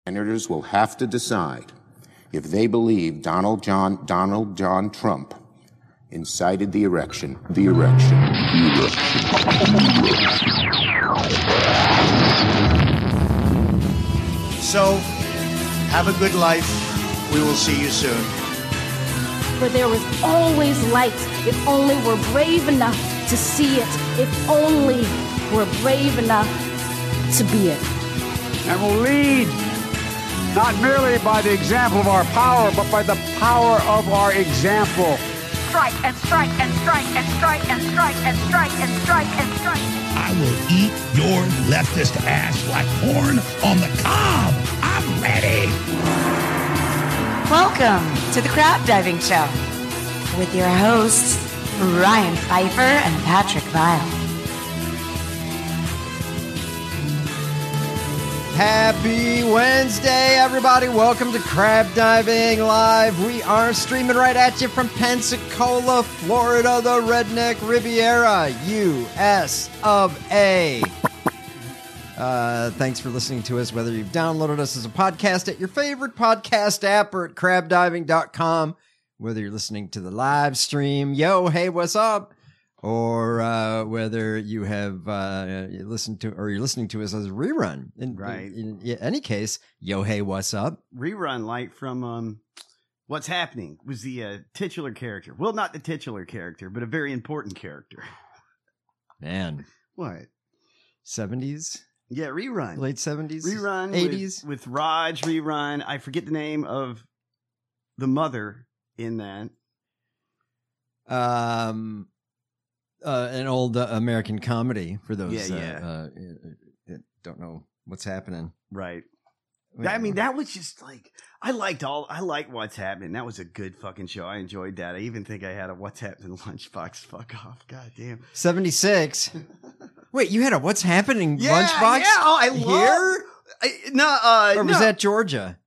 Senators will have to decide if they believe Donald John Trump incited the erection. So, have a good life. We will see you soon. For there is always light if only we're brave enough to see it, if only we're brave enough to be it. And will lead not merely by the example of our power, but by the power of our example. Strike and strike and strike and strike and strike and strike and strike and strike. I will eat your leftist ass like corn on the cob. I'm ready. Welcome to the Crab Diving Show with your hosts, Ryan Pfeiffer and Patrick Vile. Happy Wednesday, everybody. Welcome to Crab Diving Live. We are streaming right at you from Pensacola, Florida, the Redneck Riviera, US of A. Thanks for listening to us, whether you've downloaded us as a podcast at your favorite podcast app or at crabdiving.com, whether you're listening to the live stream, yo, hey, what's up? Or whether you have listened to, or you're listening to us as a rerun. In any case, yo, hey, what's up? Rerun, like from What's Happening, was the titular character. Well, not the titular character, but a very important character. Man. What? 70s? Yeah, Rerun. Late 70s? Rerun. 80s? With Raj, Rerun. I forget the name of the mother in that. An old American comedy for those that don't know what's happening. Right. I mean, that was just like, I like What's Happening. That was a good fucking show. I enjoyed that. I even think I had a What's Happening lunchbox. Fuck off. God damn. 76. Wait, you had a What's Happening lunchbox? Yeah. Oh, I love Or was that Georgia?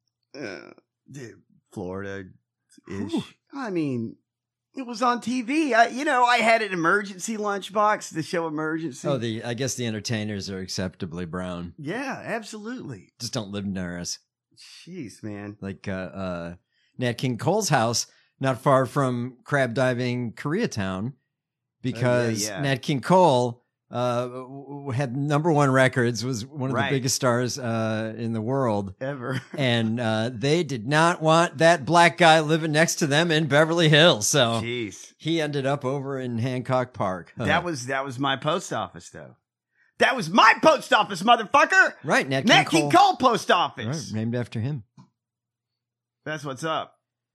Florida-ish. I mean, it was on TV. I had an emergency lunchbox, the show Emergency. Oh, I guess the entertainers are acceptably brown. Yeah, absolutely. Just don't live near us. Jeez, man. Like Nat King Cole's house, not far from Crab Diving Koreatown, because Nat King Cole had #1 records, was one of the biggest stars in the world ever, and they did not want that black guy living next to them in Beverly Hills, so he ended up over in Hancock Park. That was my post office, though. That was my post office, motherfucker. Right, Nat King Cole post office, right, named after him. That's what's up.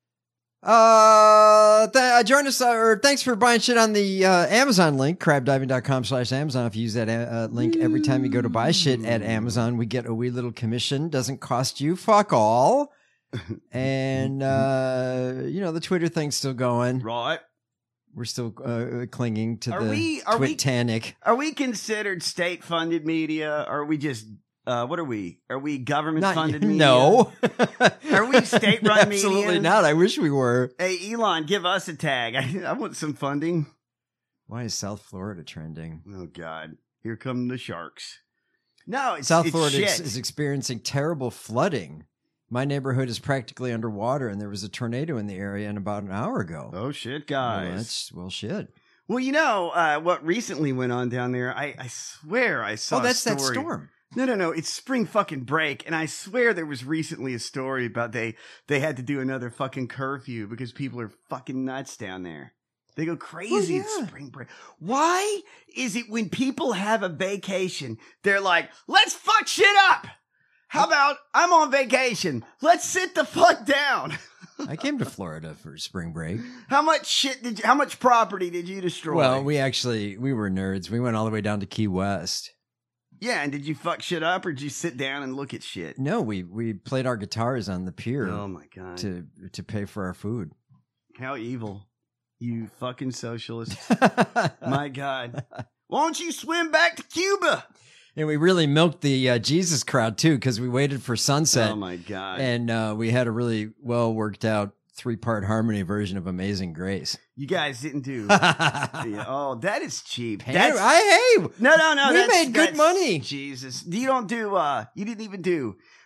Join us, or thanks for buying shit on the Amazon link, crabdiving.com/Amazon. If you use that link every time you go to buy shit at Amazon, we get a wee little commission. Doesn't cost you fuck all. And, the Twitter thing's still going. Right. We're still clinging to the Twitanic. Are we considered state-funded media? Or are we just... what are we? Are we government-funded media? No. Are we state-run media? Absolutely not. I wish we were. Hey, Elon, give us a tag. I want some funding. Why is South Florida trending? Oh, God. Here come the sharks. No, South Florida is experiencing terrible flooding. My neighborhood is practically underwater, and there was a tornado in the area about an hour ago. Oh, shit, guys. Well, shit. Well, what recently went on down there, I swear I saw that's a story. that storm. No. It's spring fucking break. And I swear there was recently a story about they had to do another fucking curfew because people are fucking nuts down there. They go crazy at spring break. Why is it when people have a vacation, they're like, let's fuck shit up? How about I'm on vacation? Let's sit the fuck down. I came to Florida for spring break. How much property did you destroy? Well, we were nerds. We went all the way down to Key West. Yeah, and did you fuck shit up or did you sit down and look at shit? No, we played our guitars on the pier. Oh my God. To pay for our food. How evil. You fucking socialists. My God. Why don't you swim back to Cuba? And we really milked the Jesus crowd, too, because we waited for sunset. Oh, my God. And we had a really well-worked-out 3-part harmony version of Amazing Grace. You guys didn't do... Oh, that is cheap. No. No. We made good money. Jesus. You don't do... you didn't even do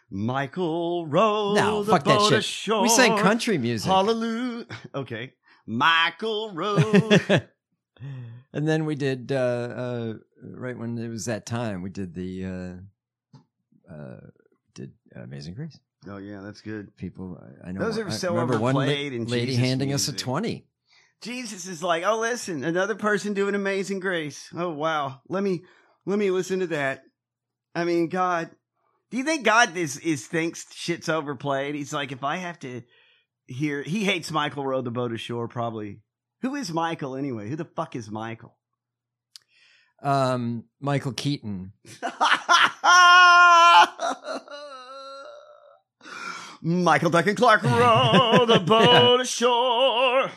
Michael rowed No, the fuck that boat shit. ashore. We sang country music. Hallelujah. Okay. Michael rowed. And then we did, right when it was that time, we did Amazing Grace. Oh, yeah, that's good. People, I know. Those are so remember one overplayed in lady Jesus handing us a music. 20. Jesus is like, oh, listen, another person doing Amazing Grace. Oh, wow. Let me listen to that. I mean, God, do you think God thinks shit's overplayed? He's like, if I have to hear, he hates Michael rowed the boat ashore, probably. Who is Michael anyway? Who the fuck is Michael? Michael Keaton. Michael Duncan Clark rowed the boat ashore.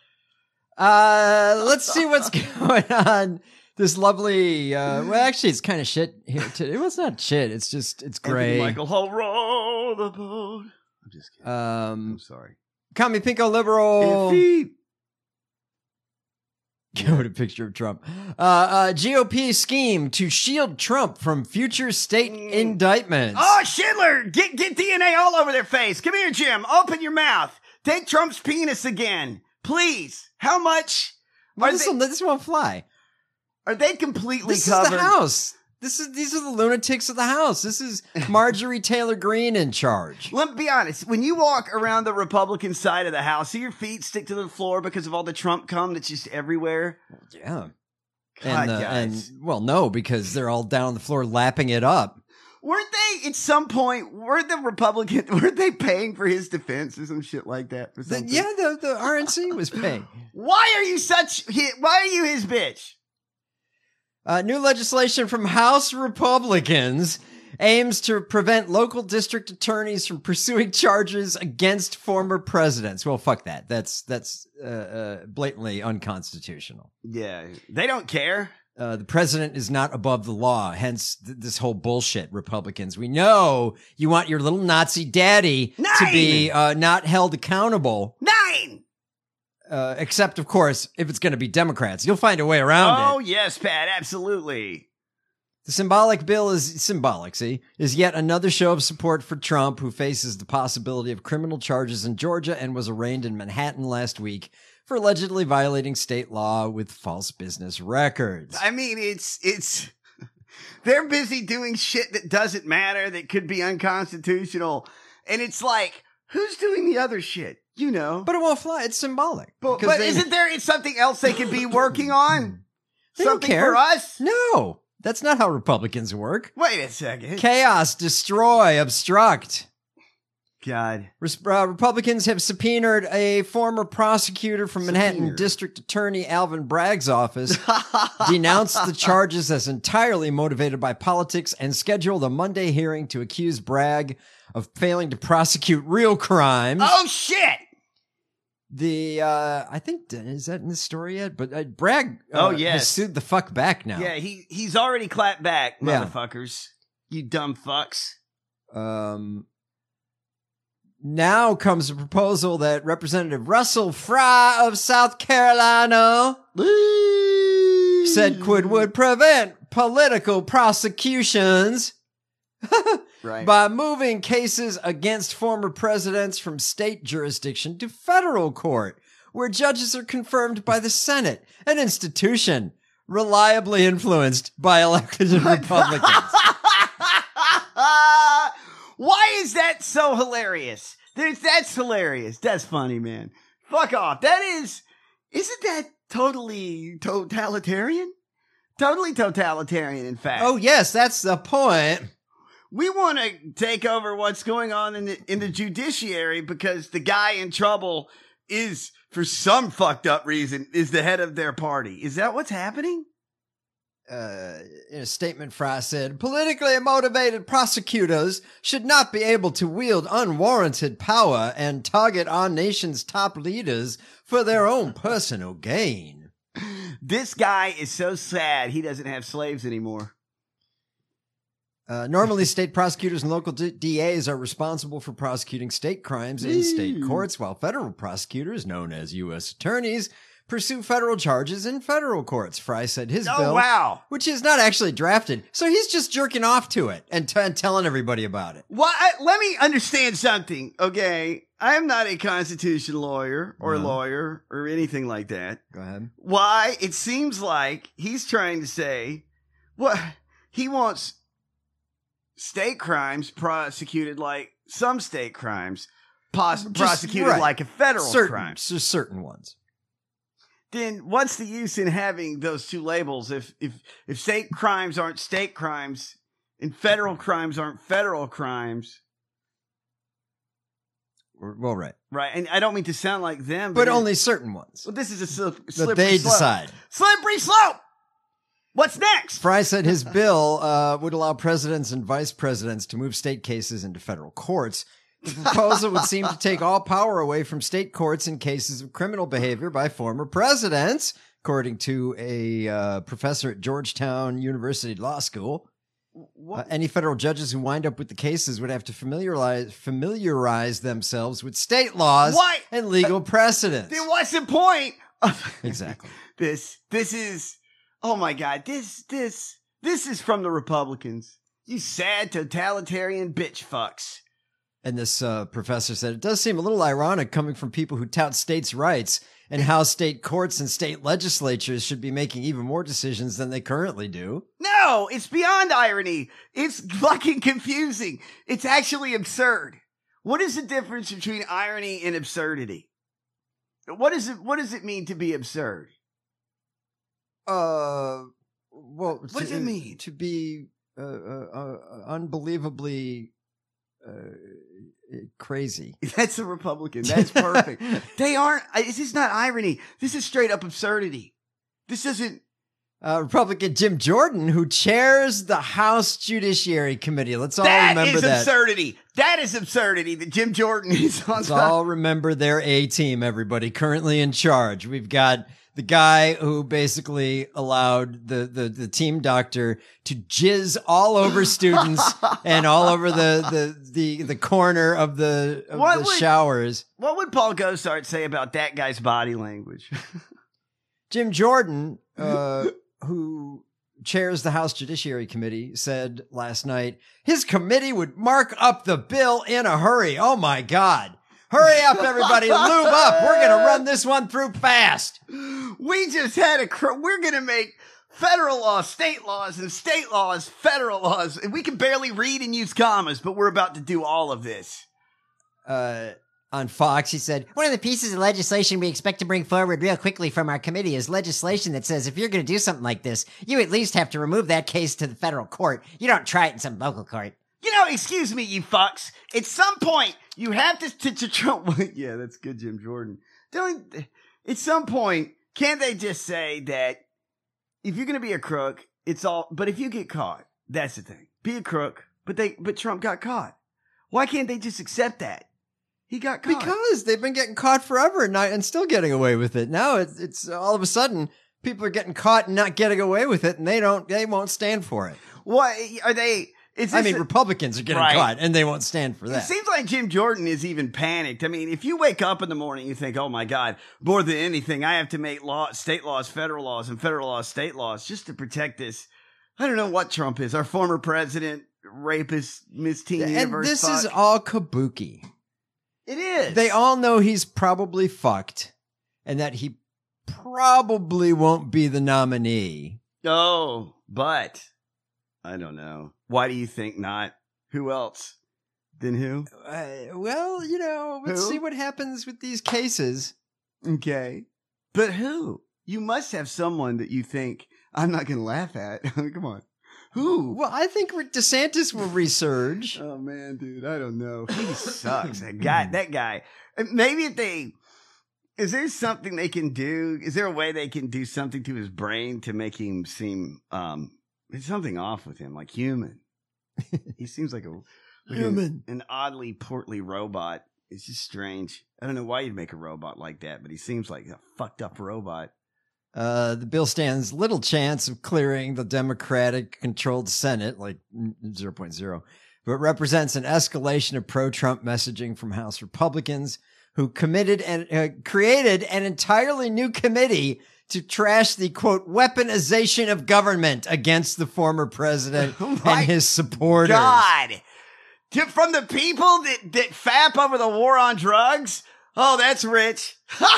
Let's see what's going on. This lovely, well, actually, it's kind of shit here today. Well, it's not shit. It's just, it's gray. Michael Hull row the boat. I'm just kidding. I'm sorry. Commie Pinko Liberal. Defeat. What a picture of Trump. GOP scheme to shield Trump from future state indictments. Oh, Schindler, get DNA all over their face. Come here, Jim. Open your mouth. Take Trump's penis again. Please. How much? Well, this won't fly. Are they completely this covered? This is the House. These are the lunatics of the House. This is Marjorie Taylor Greene in charge. Let me be honest. When you walk around the Republican side of the House, do your feet stick to the floor because of all the Trump cum that's just everywhere? Yeah. God, guys. Well, no, because they're all down on the floor lapping it up. Weren't they, at some point, weren't they paying for his defense or some shit like that? For something? The RNC was paying. Why are you his bitch? New legislation from House Republicans aims to prevent local district attorneys from pursuing charges against former presidents. Well, fuck that. That's blatantly unconstitutional. Yeah, they don't care. The president is not above the law. Hence this whole bullshit, Republicans. We know you want your little Nazi daddy to be not held accountable. 9! Except, of course, if it's going to be Democrats. You'll find a way around it. Oh, yes, Pat, absolutely. The symbolic bill is yet another show of support for Trump, who faces the possibility of criminal charges in Georgia and was arraigned in Manhattan last week for allegedly violating state law with false business records. I mean, it's they're busy doing shit that doesn't matter, that could be unconstitutional. And it's like, who's doing the other shit? You know. But it won't fly. It's symbolic. But isn't there something else they could be working on? They something don't care. for us? No. That's not how Republicans work. Wait a second. Chaos, destroy, obstruct. God. Republicans have subpoenaed a former prosecutor from Manhattan District Attorney Alvin Bragg's office, denounced the charges as entirely motivated by politics, and scheduled a Monday hearing to accuse Bragg of failing to prosecute real crimes. Oh, shit! I think, is that in the story yet? But Bragg yes. has sued the fuck back now. Yeah, he's already clapped back, motherfuckers. You dumb fucks. Now comes a proposal that Representative Russell Fry of South Carolina said would prevent political prosecutions by moving cases against former presidents from state jurisdiction to federal court, where judges are confirmed by the Senate, an institution reliably influenced by elected Republicans. Why is that so hilarious? That's hilarious. That's funny, man. Fuck off. Isn't that totally totalitarian? Totally totalitarian, in fact. Oh, yes, that's the point. We want to take over what's going on in the judiciary because the guy in trouble is, for some fucked up reason, is the head of their party. Is that what's happening? In a statement, Fry said, politically motivated prosecutors should not be able to wield unwarranted power and target our nation's top leaders for their own personal gain. This guy is so sad he doesn't have slaves anymore. Normally, state prosecutors and local DAs are responsible for prosecuting state crimes in state courts, while federal prosecutors, known as U.S. attorneys, pursue federal charges in federal courts. Fry said his bill, wow. which is not actually drafted, so he's just jerking off to it and telling everybody about it. Well, let me understand something, okay? I am not a constitutional lawyer or anything like that. Go ahead. Why? It seems like he's trying to say, he wants state crimes prosecuted like some state crimes prosecuted like a federal crime. Just certain ones. Then what's the use in having those two labels if state crimes aren't state crimes and federal crimes aren't federal crimes? Well, right. Right, and I don't mean to sound like them. But only certain ones. Well, this is a slippery that they slope. decide. Slippery slope! What's next? Fry said his bill would allow presidents and vice presidents to move state cases into federal courts. The proposal would seem to take all power away from state courts in cases of criminal behavior by former presidents, according to a professor at Georgetown University Law School. Any federal judges who wind up with the cases would have to familiarize themselves with state laws and legal precedents. Then what's the point? Exactly. This is, oh my God, this is from the Republicans. You sad totalitarian bitch fucks. And this professor said, it does seem a little ironic coming from people who tout states' rights and how state courts and state legislatures should be making even more decisions than they currently do. No, it's beyond irony. It's fucking confusing. It's actually absurd. What is the difference between irony and absurdity? What does it mean to be absurd? Well, what does it mean? To be unbelievably crazy. That's a Republican. That's perfect. They aren't. This is not irony. This is straight up absurdity. This isn't. Republican Jim Jordan, who chairs the House Judiciary Committee. Let's all remember that. That is absurdity. That is absurdity that Jim Jordan is on. Let's all remember their A-team, everybody, currently in charge. We've got the guy who basically allowed the team doctor to jizz all over students and all over the corner of the showers. What would Paul Gosart say about that guy's body language? Jim Jordan, who chairs the House Judiciary Committee, said last night his committee would mark up the bill in a hurry. Oh my God. Hurry up, everybody. Lube up. We're going to run this one through fast. We just had we're going to make federal laws, state laws, and state laws, federal laws. And we can barely read and use commas, but we're about to do all of this. On Fox, he said, one of the pieces of legislation we expect to bring forward real quickly from our committee is legislation that says if you're going to do something like this, you at least have to remove that case to the federal court. You don't try it in some local court. You know, excuse me, you fucks. At some point, you have to Trump. Yeah, that's good, Jim Jordan. At some point, can't they just say that if you're going to be a crook, it's all, but if you get caught, that's the thing. Be a crook, but Trump got caught. Why can't they just accept that? He got caught. Because they've been getting caught forever and still getting away with it. Now it's all of a sudden people are getting caught and not getting away with it, and they won't stand for it. What are they? Republicans are getting caught, and they won't stand for that. It seems like Jim Jordan is even panicked. I mean, if you wake up in the morning, you think, oh my God, more than anything, I have to make state laws, federal laws, and federal laws, state laws, just to protect this. I don't know what Trump is, our former president, rapist, Miss Teen Universe. And this is all kabuki. It is. They all know he's probably fucked, and that he probably won't be the nominee. Oh, but I don't know. Why do you think not? Who else? Then who? Well, let's see what happens with these cases. Okay. But who? You must have someone that you think I'm not going to laugh at. Come on. Who? Well, I think DeSantis will resurge. Oh, man, dude. I don't know. He sucks. That guy. Maybe is there something they can do? Is there a way they can do something to his brain to make him seem, there's something off with him, like human. He seems like an oddly portly robot. It's just strange. I don't know why you'd make a robot like that, but he seems like a fucked up robot. The bill stands little chance of clearing the Democratic-controlled Senate, like 0.0, but represents an escalation of pro-Trump messaging from House Republicans, who created an entirely new committee to trash the, quote, weaponization of government against the former president and his supporters. God. From the people that fap over the war on drugs? Oh, that's rich.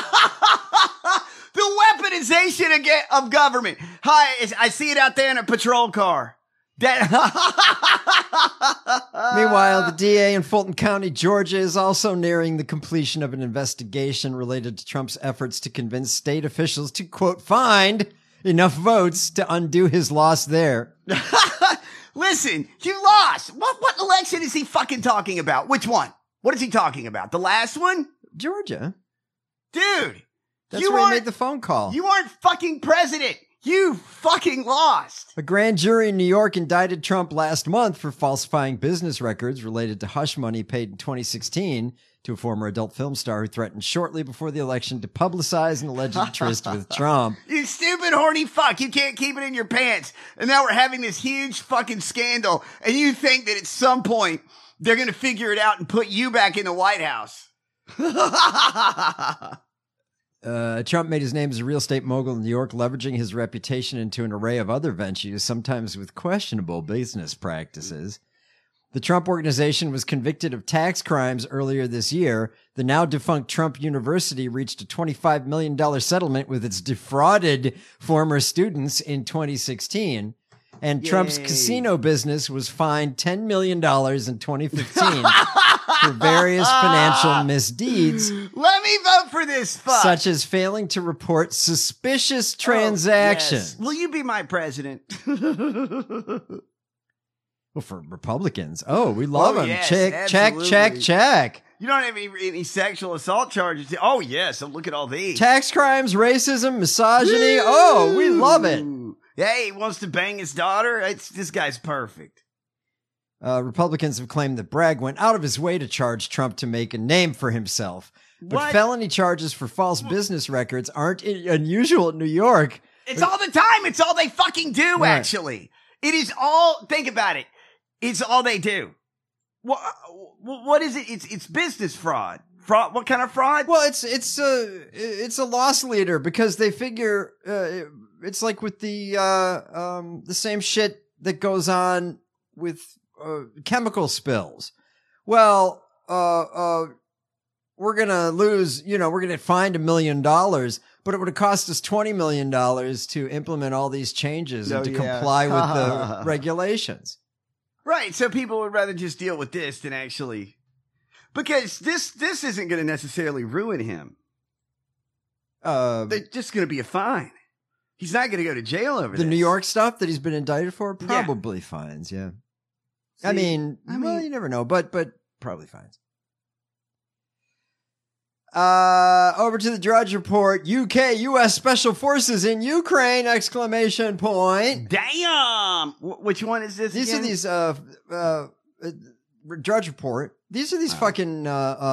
The weaponization of government. Hi, I see it out there in a patrol car. Meanwhile, the DA in Fulton County, Georgia, is also nearing the completion of an investigation related to Trump's efforts to convince state officials to, quote, find enough votes to undo his loss there. Listen, you lost. What election is he fucking talking about? Which one? What is he talking about? The last one? Georgia. Dude. That's where he made the phone call. You aren't fucking president. You fucking lost. A grand jury in New York indicted Trump last month for falsifying business records related to hush money paid in 2016 to a former adult film star who threatened shortly before the election to publicize an alleged tryst with Trump. You stupid horny fuck. You can't keep it in your pants. And now we're having this huge fucking scandal. And you think that at some point they're going to figure it out and put you back in the White House. Trump made his name as a real estate mogul in New York, leveraging his reputation into an array of other ventures, sometimes with questionable business practices. The Trump Organization was convicted of tax crimes earlier this year. The now defunct Trump University reached a $25 million settlement with its defrauded former students in 2016. And Trump's casino business was fined $10 million in 2015 for various financial misdeeds. Let me vote for this fuck. Such as failing to report suspicious transactions. Yes. Will you be my president? Well, for Republicans. Oh, we love him. Yes, check. You don't have any sexual assault charges. Oh, yes. So look at all these. Tax crimes, racism, misogyny. Woo! Oh, we love it. Hey, he wants to bang his daughter. This guy's perfect. Republicans have claimed that Bragg went out of his way to charge Trump to make a name for himself. But felony charges for false business records aren't unusual in New York. It's all the time. It's all they fucking do, right. Actually. It is all, think about it. It's all they do. What is it? It's business fraud. Fraud? What kind of fraud? Well, it's a loss leader because they figure it's like with the same shit that goes on with chemical spills. Well, we're gonna lose. We're gonna find $1 million, but it would have cost us $20 million to implement all these changes and to comply with the regulations. Right, so people would rather just deal with this than actually, because this isn't going to necessarily ruin him. They're just going to be a fine. He's not going to go to jail over the New York stuff that he's been indicted for. Probably fines. Yeah, See, I mean, you never know, but probably fines. Over to the Drudge Report. U.S. Special Forces in Ukraine! ! Damn! Which one is this? These again? are these Drudge Report. These are these fucking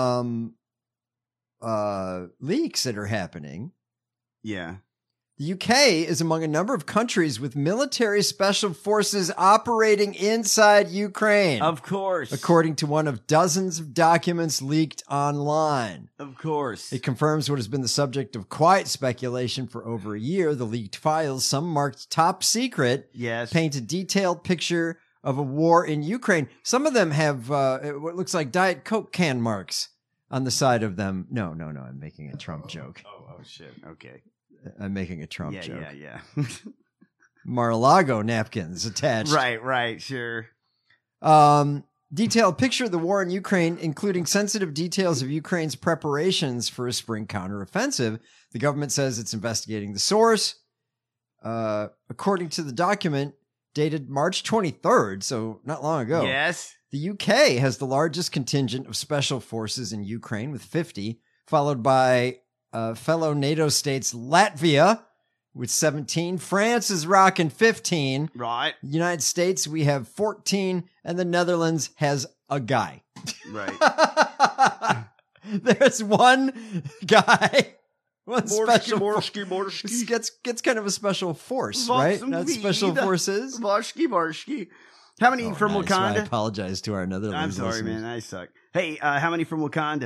leaks that are happening. Yeah. The UK is among a number of countries with military special forces operating inside Ukraine. Of course. According to one of dozens of documents leaked online. Of course. It confirms what has been the subject of quiet speculation for over a year. The leaked files, some marked top secret, paint a detailed picture of a war in Ukraine. Some of them have what looks like Diet Coke can marks on the side of them. No, I'm making a Trump joke. Oh, shit. Okay. I'm making a Trump joke. Yeah. Mar-a-Lago napkins attached. Right, sure. Detailed picture of the war in Ukraine, including sensitive details of Ukraine's preparations for a spring counteroffensive. The government says it's investigating the source. According to the document, dated March 23rd, so not long ago. Yes. The UK has the largest contingent of special forces in Ukraine with 50, followed by fellow NATO states Latvia with 17. France is rocking 15. Right. United States, we have 14. And the Netherlands has a guy. Right. There's one guy. One special Morsky. Gets kind of a special force, right? Not special forces. Morsky. How many from nice. Wakanda? Well, I apologize to our Netherlands I'm sorry, listeners. man. I suck. Hey, how many from Wakanda?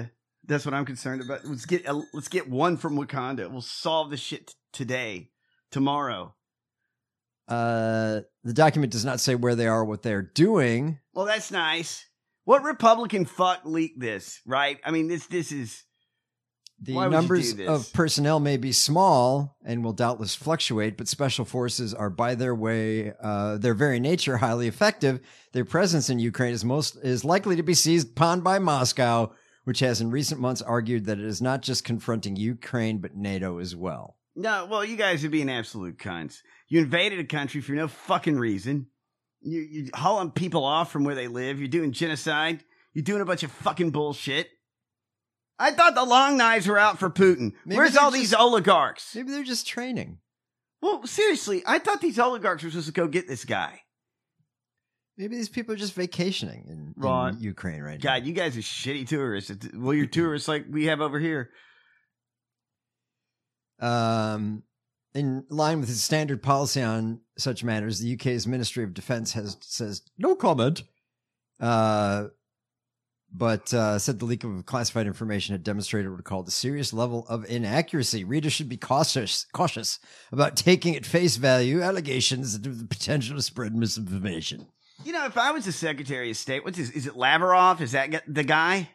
That's what I'm concerned about. Let's get one from Wakanda. We'll solve the shit today, tomorrow. The document does not say where they are, what they're doing. Well, that's nice. What Republican fuck leaked this, right? I mean, this is... The numbers of personnel may be small and will doubtless fluctuate, but special forces are by their very nature highly effective. Their presence in Ukraine is likely to be seized upon by Moscow, which has in recent months argued that it is not just confronting Ukraine, but NATO as well. No, well, you guys are being absolute cunts. You invaded a country for no fucking reason. You're hauling people off from where they live. You're doing genocide. You're doing a bunch of fucking bullshit. I thought the long knives were out for Putin. Where's all these oligarchs? Maybe they're just training. Well, seriously, I thought these oligarchs were supposed to go get this guy. Maybe these people are just vacationing in Ukraine right now. God, you guys are shitty tourists. Well, you're tourists like we have over here. In line with its standard policy on such matters, the UK's Ministry of Defence says no comment. But said the leak of classified information had demonstrated what it called a serious level of inaccuracy. Readers should be cautious about taking at face value allegations that have the potential to spread misinformation. You know, if I was the Secretary of State, is it Lavrov? Is that the guy?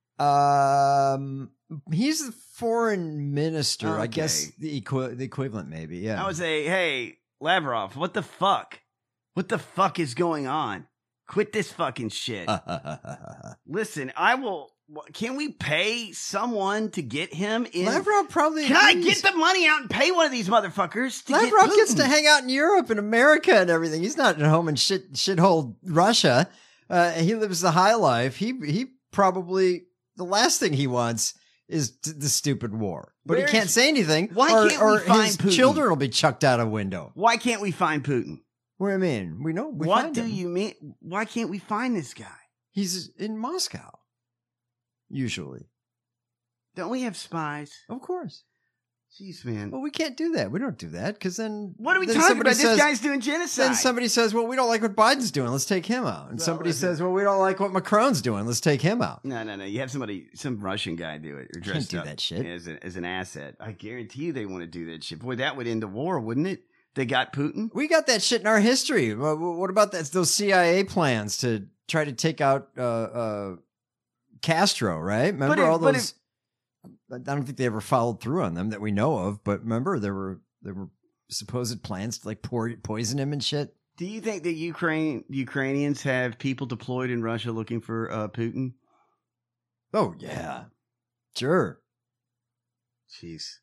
He's the foreign minister. Okay. I guess the equivalent, maybe. Yeah. I would say, hey, Lavrov, what the fuck? What the fuck is going on? Quit this fucking shit. Listen, can we pay someone to get him in? Lavrov probably Can I get the money out and pay one of these motherfuckers to Lavrov get gets to hang out in Europe and America and everything. He's not at home in shithole Russia. He lives the high life. He probably, the last thing he wants is the stupid war. But he can't say anything. Why can't we find his Putin? Children will be chucked out a window. Why can't we find Putin? What do you mean? What do you mean? Why can't we find this guy? He's in Moscow. Usually. Don't we have spies? Of course. Jeez, man. Well, we can't do that. We don't do that because then... What are we talking about? This guy's doing genocide. Then somebody says, well, we don't like what Biden's doing. Let's take him out. And somebody says, well, we don't like what Macron's doing. Let's take him out. No. You have some Russian guy do it. Or dressed Can't up do that shit. As an asset. I guarantee you they want to do that shit. Boy, that would end the war, wouldn't it? They got Putin? We got that shit in our history. What about those CIA plans to try to take out Castro, right? Remember all those... I don't think they ever followed through on them that we know of, but remember there were supposed plans to like poison him and shit. Do you think that Ukrainians have people deployed in Russia looking for Putin? Oh yeah, sure. Jeez.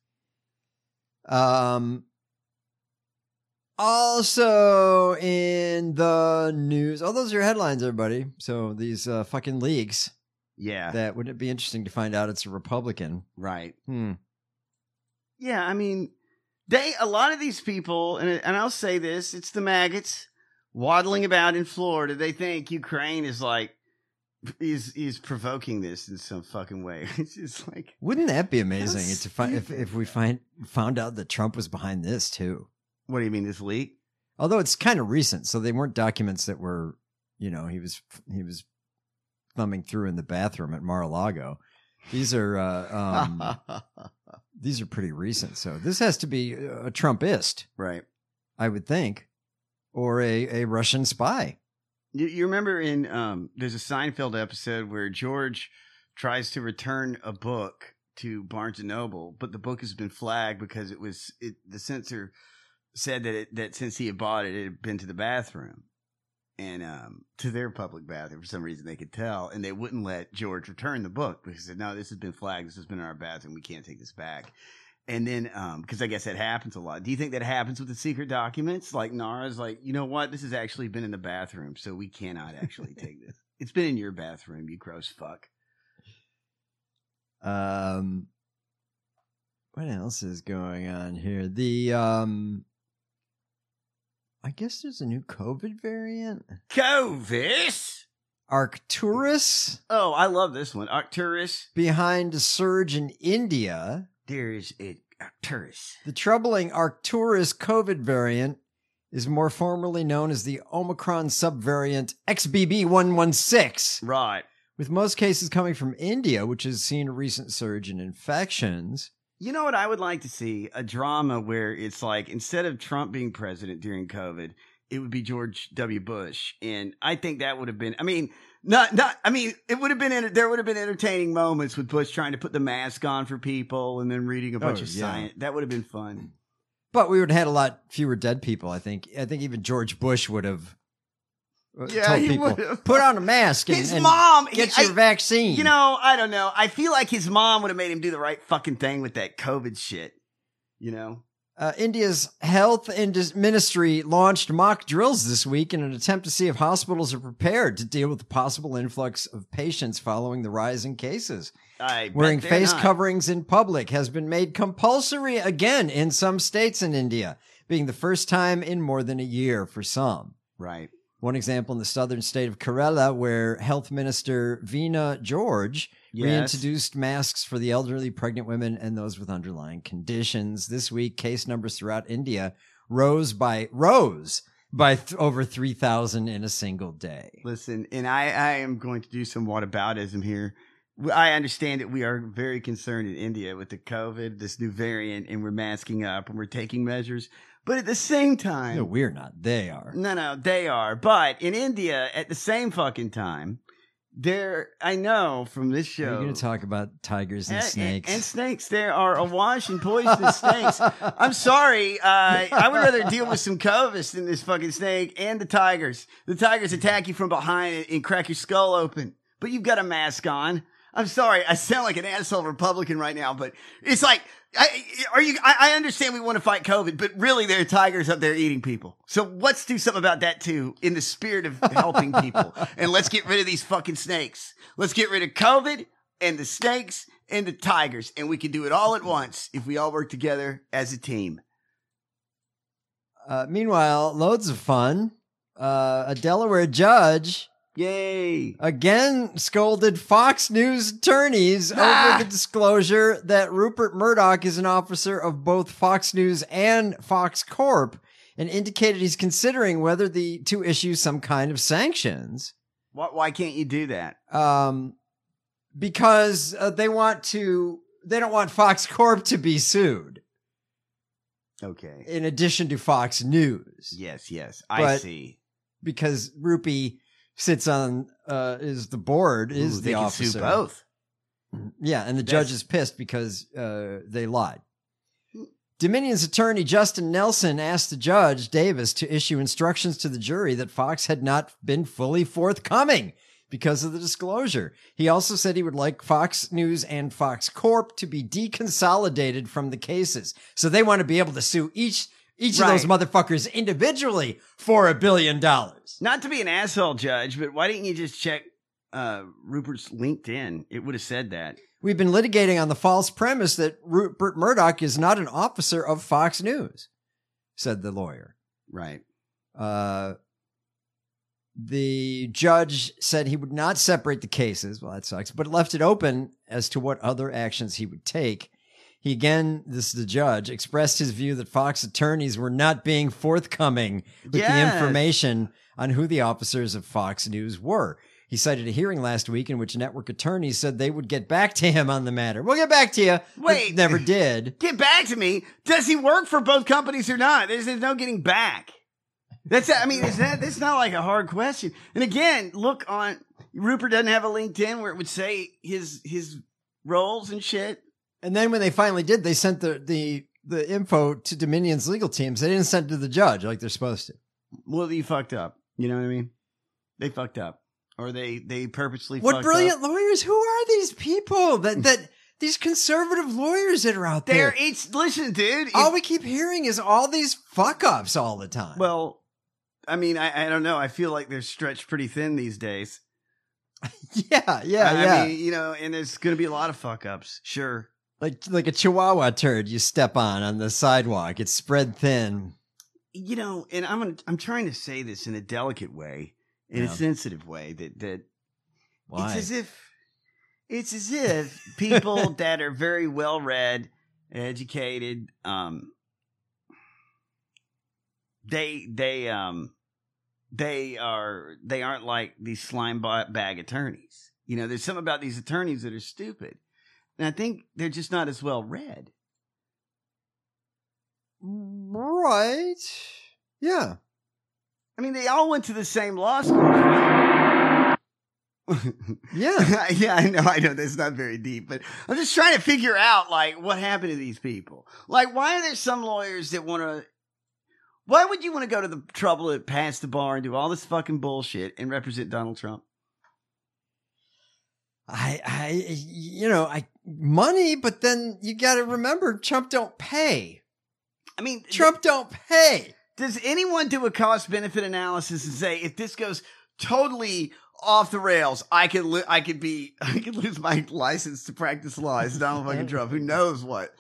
Also in the news, those are your headlines, everybody. So these fucking leaks. Yeah. That wouldn't it be interesting to find out it's a Republican? Right. Yeah, I mean, a lot of these people, and I'll say this, it's the maggots waddling about in Florida. They think Ukraine is provoking this in some fucking way. It's just like, wouldn't that be amazing to find if we found out that Trump was behind this too? What do you mean, this leak? Although it's kind of recent, so they weren't documents that were, he was thumbing through in the bathroom at Mar-a-Lago. These are pretty recent. So this has to be a Trumpist, right? I would think, or a Russian spy. You remember in there's a Seinfeld episode where George tries to return a book to Barnes and Noble, but the book has been flagged because the censor said that since he had bought it, it had been to the bathroom. And to their public bathroom, for some reason they could tell, and they wouldn't let George return the book because they said, no, this has been flagged, this has been in our bathroom, we can't take this back. And then, because I guess that happens a lot. Do you think that happens with the secret documents? Like Nara's like, you know what, this has actually been in the bathroom, so we cannot actually take this. It's been in your bathroom, you gross fuck. What else is going on here? I guess there's a new COVID variant. COVID? Arcturus? Oh, I love this one. Arcturus. Behind a surge in India. There's Arcturus. The troubling Arcturus COVID variant is more formally known as the Omicron subvariant XBB.1.16. Right. With most cases coming from India, which has seen a recent surge in infections. You know what I would like to see? A drama where it's like, instead of Trump being president during COVID, it would be George W. Bush. And I think that would have been, it would have been, there would have been entertaining moments with Bush trying to put the mask on for people and then reading a bunch of science. That would have been fun. But we would have had a lot fewer dead people, I think. I think even George Bush would have told people, put on a mask and, his mom, get your vaccine. You know, I don't know. I feel like his mom would have made him do the right fucking thing with that COVID shit. You know? India's health ministry launched mock drills this week in an attempt to see if hospitals are prepared to deal with the possible influx of patients following the rise in cases. Wearing face coverings in public has been made compulsory again in some states in India, being the first time in more than a year for some. Right. One example in the southern state of Kerala, where Health Minister Veena George reintroduced masks for the elderly, pregnant women, and those with underlying conditions. This week, case numbers throughout India rose by over 3,000 in a single day. Listen, and I am going to do some whataboutism here. I understand that we are very concerned in India with the COVID, this new variant, and we're masking up and we're taking measures. But at the same time... No, we're not. They are. No, they are. But in India, at the same fucking time, I know from this show... You're going to talk about tigers and snakes. And snakes. There are awash and poisonous snakes. I'm sorry. I would rather deal with some COVID than this fucking snake and the tigers. The tigers attack you from behind and crack your skull open. But you've got a mask on. I'm sorry. I sound like an asshole Republican right now, but it's like... I understand we want to fight COVID, but really there are tigers up there eating people. So let's do something about that too, in the spirit of helping people. And let's get rid of these fucking snakes. Let's get rid of COVID and the snakes and the tigers. And we can do it all at once if we all work together as a team. Meanwhile, loads of fun. A Delaware judge... Yay! Again, scolded Fox News attorneys over the disclosure that Rupert Murdoch is an officer of both Fox News and Fox Corp, and indicated he's considering whether to issue some kind of sanctions. Why can't you do that? Because they don't want Fox Corp to be sued. Okay. In addition to Fox News. Yes, I see. Because Rupee sits on is the board, is the officer. Sue both. Yeah, and the judge is pissed because they lied. Dominion's attorney Justin Nelson asked the judge Davis to issue instructions to the jury that Fox had not been fully forthcoming because of the disclosure. He also said he would like Fox News and Fox Corp to be deconsolidated from the cases, so they want to be able to sue each of those motherfuckers individually for $1 billion. Not to be an asshole, Judge, but why didn't you just check Rupert's LinkedIn? It would have said that. We've been litigating on the false premise that Rupert Murdoch is not an officer of Fox News, said the lawyer. Right. The judge said he would not separate the cases. Well, that sucks, but left it open as to what other actions he would take. He again, this is the judge, expressed his view that Fox attorneys were not being forthcoming with the information on who the officers of Fox News were. He cited a hearing last week in which network attorneys said they would get back to him on the matter. We'll get back to you. Wait. Never did. Get back to me? Does he work for both companies or not? There's no getting back. That's not like a hard question. And again, look on, Rupert doesn't have a LinkedIn where it would say his roles and shit. And then when they finally did, they sent the info to Dominion's legal teams. They didn't send it to the judge like they're supposed to. Well, you fucked up. You know what I mean? They fucked up. Or they purposely fucked up. What brilliant lawyers? Who are these people that these conservative lawyers that are out there? Listen, dude. All we keep hearing is all these fuck ups all the time. Well, I mean, I don't know. I feel like they're stretched pretty thin these days. Yeah. I mean, you know, and there's going to be a lot of fuck ups. Sure. Like a chihuahua turd you step on the sidewalk. It's spread thin. You know, and I'm trying to say this in a delicate way, in a sensitive way, that Why? it's as if people that are very well read, educated, they aren't like these slime bag attorneys. You know, there's something about these attorneys that are stupid. And I think they're just not as well read. Right. Yeah. I mean, they all went to the same law school, right? Yeah. Yeah, I know. That's not very deep, but I'm just trying to figure out, like, what happened to these people. Like, why are there some lawyers that want to... Why would you want to go to the trouble to pass the bar and do all this fucking bullshit and represent Donald Trump? Money, but then you got to remember, Trump don't pay. I mean, Trump don't pay. Does anyone do a cost benefit analysis and say, if this goes totally off the rails, I could lose my license to practice law as Donald fucking Trump? Who knows what?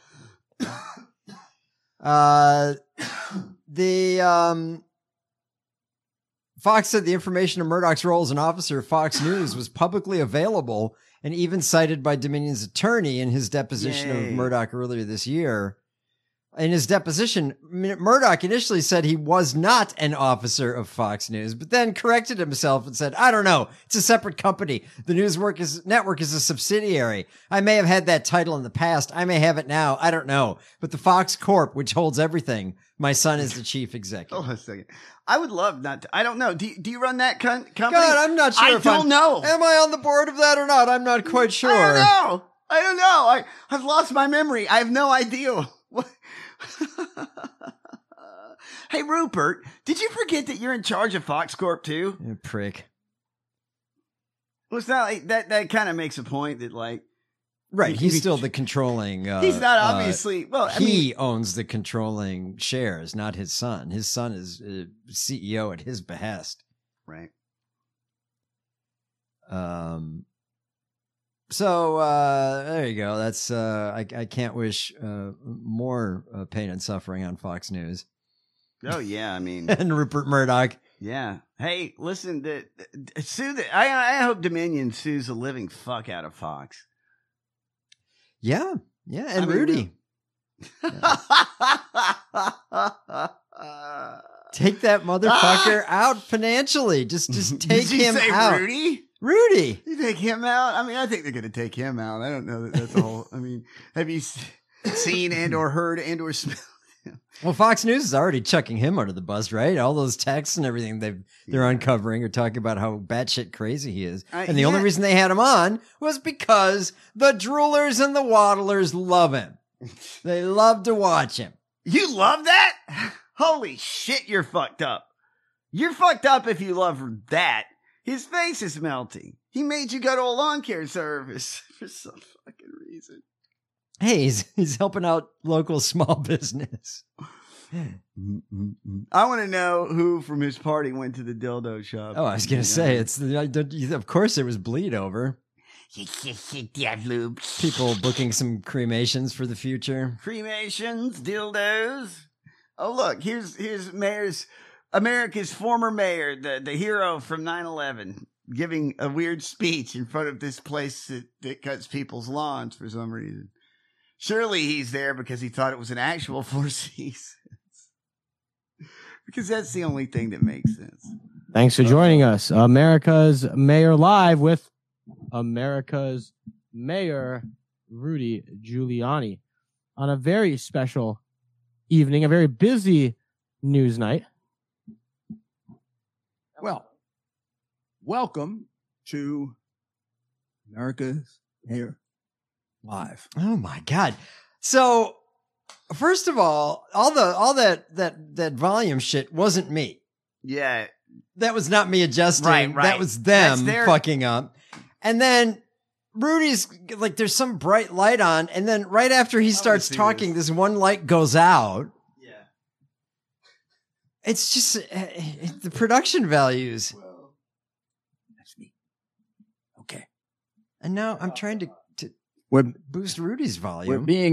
Fox said the information of Murdoch's role as an officer of Fox News was publicly available and even cited by Dominion's attorney in his deposition of Murdoch earlier this year. In his deposition, Murdoch initially said he was not an officer of Fox News, but then corrected himself and said, I don't know, it's a separate company. The network is a subsidiary. I may have had that title in the past. I may have it now. I don't know. But the Fox Corp, which holds everything, my son is the chief executive. Hold on a second. I would love not to. I don't know. Do you run that company? God, I'm not sure. I don't know. Am I on the board of that or not? I'm not quite sure. I don't know. I've lost my memory. I have no idea. What? Hey, Rupert, did you forget that you're in charge of Fox Corp too? You prick. Well, it's not like that kind of makes a point that, like, right, he's still the controlling. He's not obviously. He owns the controlling shares, not his son. His son is CEO at his behest. Right. So there you go. That's I can't wish more pain and suffering on Fox News. Oh yeah, I mean, and Rupert Murdoch. Yeah. Hey, listen, I hope Dominion sues the living fuck out of Fox. Yeah, and Rudy. Take that motherfucker out financially. Just take him out. Rudy. You take him out? I mean, I think they're going to take him out. I don't know that's the whole. I mean, have you seen and or heard and or smelled? Well, Fox News is already chucking him under the bus, right? All those texts and everything they're uncovering are talking about how batshit crazy he is. And the only reason they had him on was because the droolers and the waddlers love him. They love to watch him. You love that? Holy shit, you're fucked up. You're fucked up if you love that. His face is melting. He made you go to a lawn care service for some fucking reason. Hey, he's helping out local small business. I want to know who from his party went to the dildo shop. Oh, I was going to say, of course there was bleed over. People booking some cremations for the future. Cremations, dildos. Oh, look, here's America's former mayor, the hero from 9/11, giving a weird speech in front of this place that cuts people's lawns for some reason. Surely he's there because he thought it was an actual Four Seasons. Because that's the only thing that makes sense. Thanks for joining us. America's Mayor Live with America's Mayor Rudy Giuliani on a very special evening, a very busy news night. Well, welcome to America's Mayor Live. Oh my God. So first of all that volume shit wasn't me. Yeah. That was not me adjusting. Right. That was them fucking up. And then Rudy's like, there's some bright light on. And then right after he starts talking, this one light goes out. Yeah. It's just the production values. Well, that's me. Okay. And now I'm trying to boost Rudy's volume.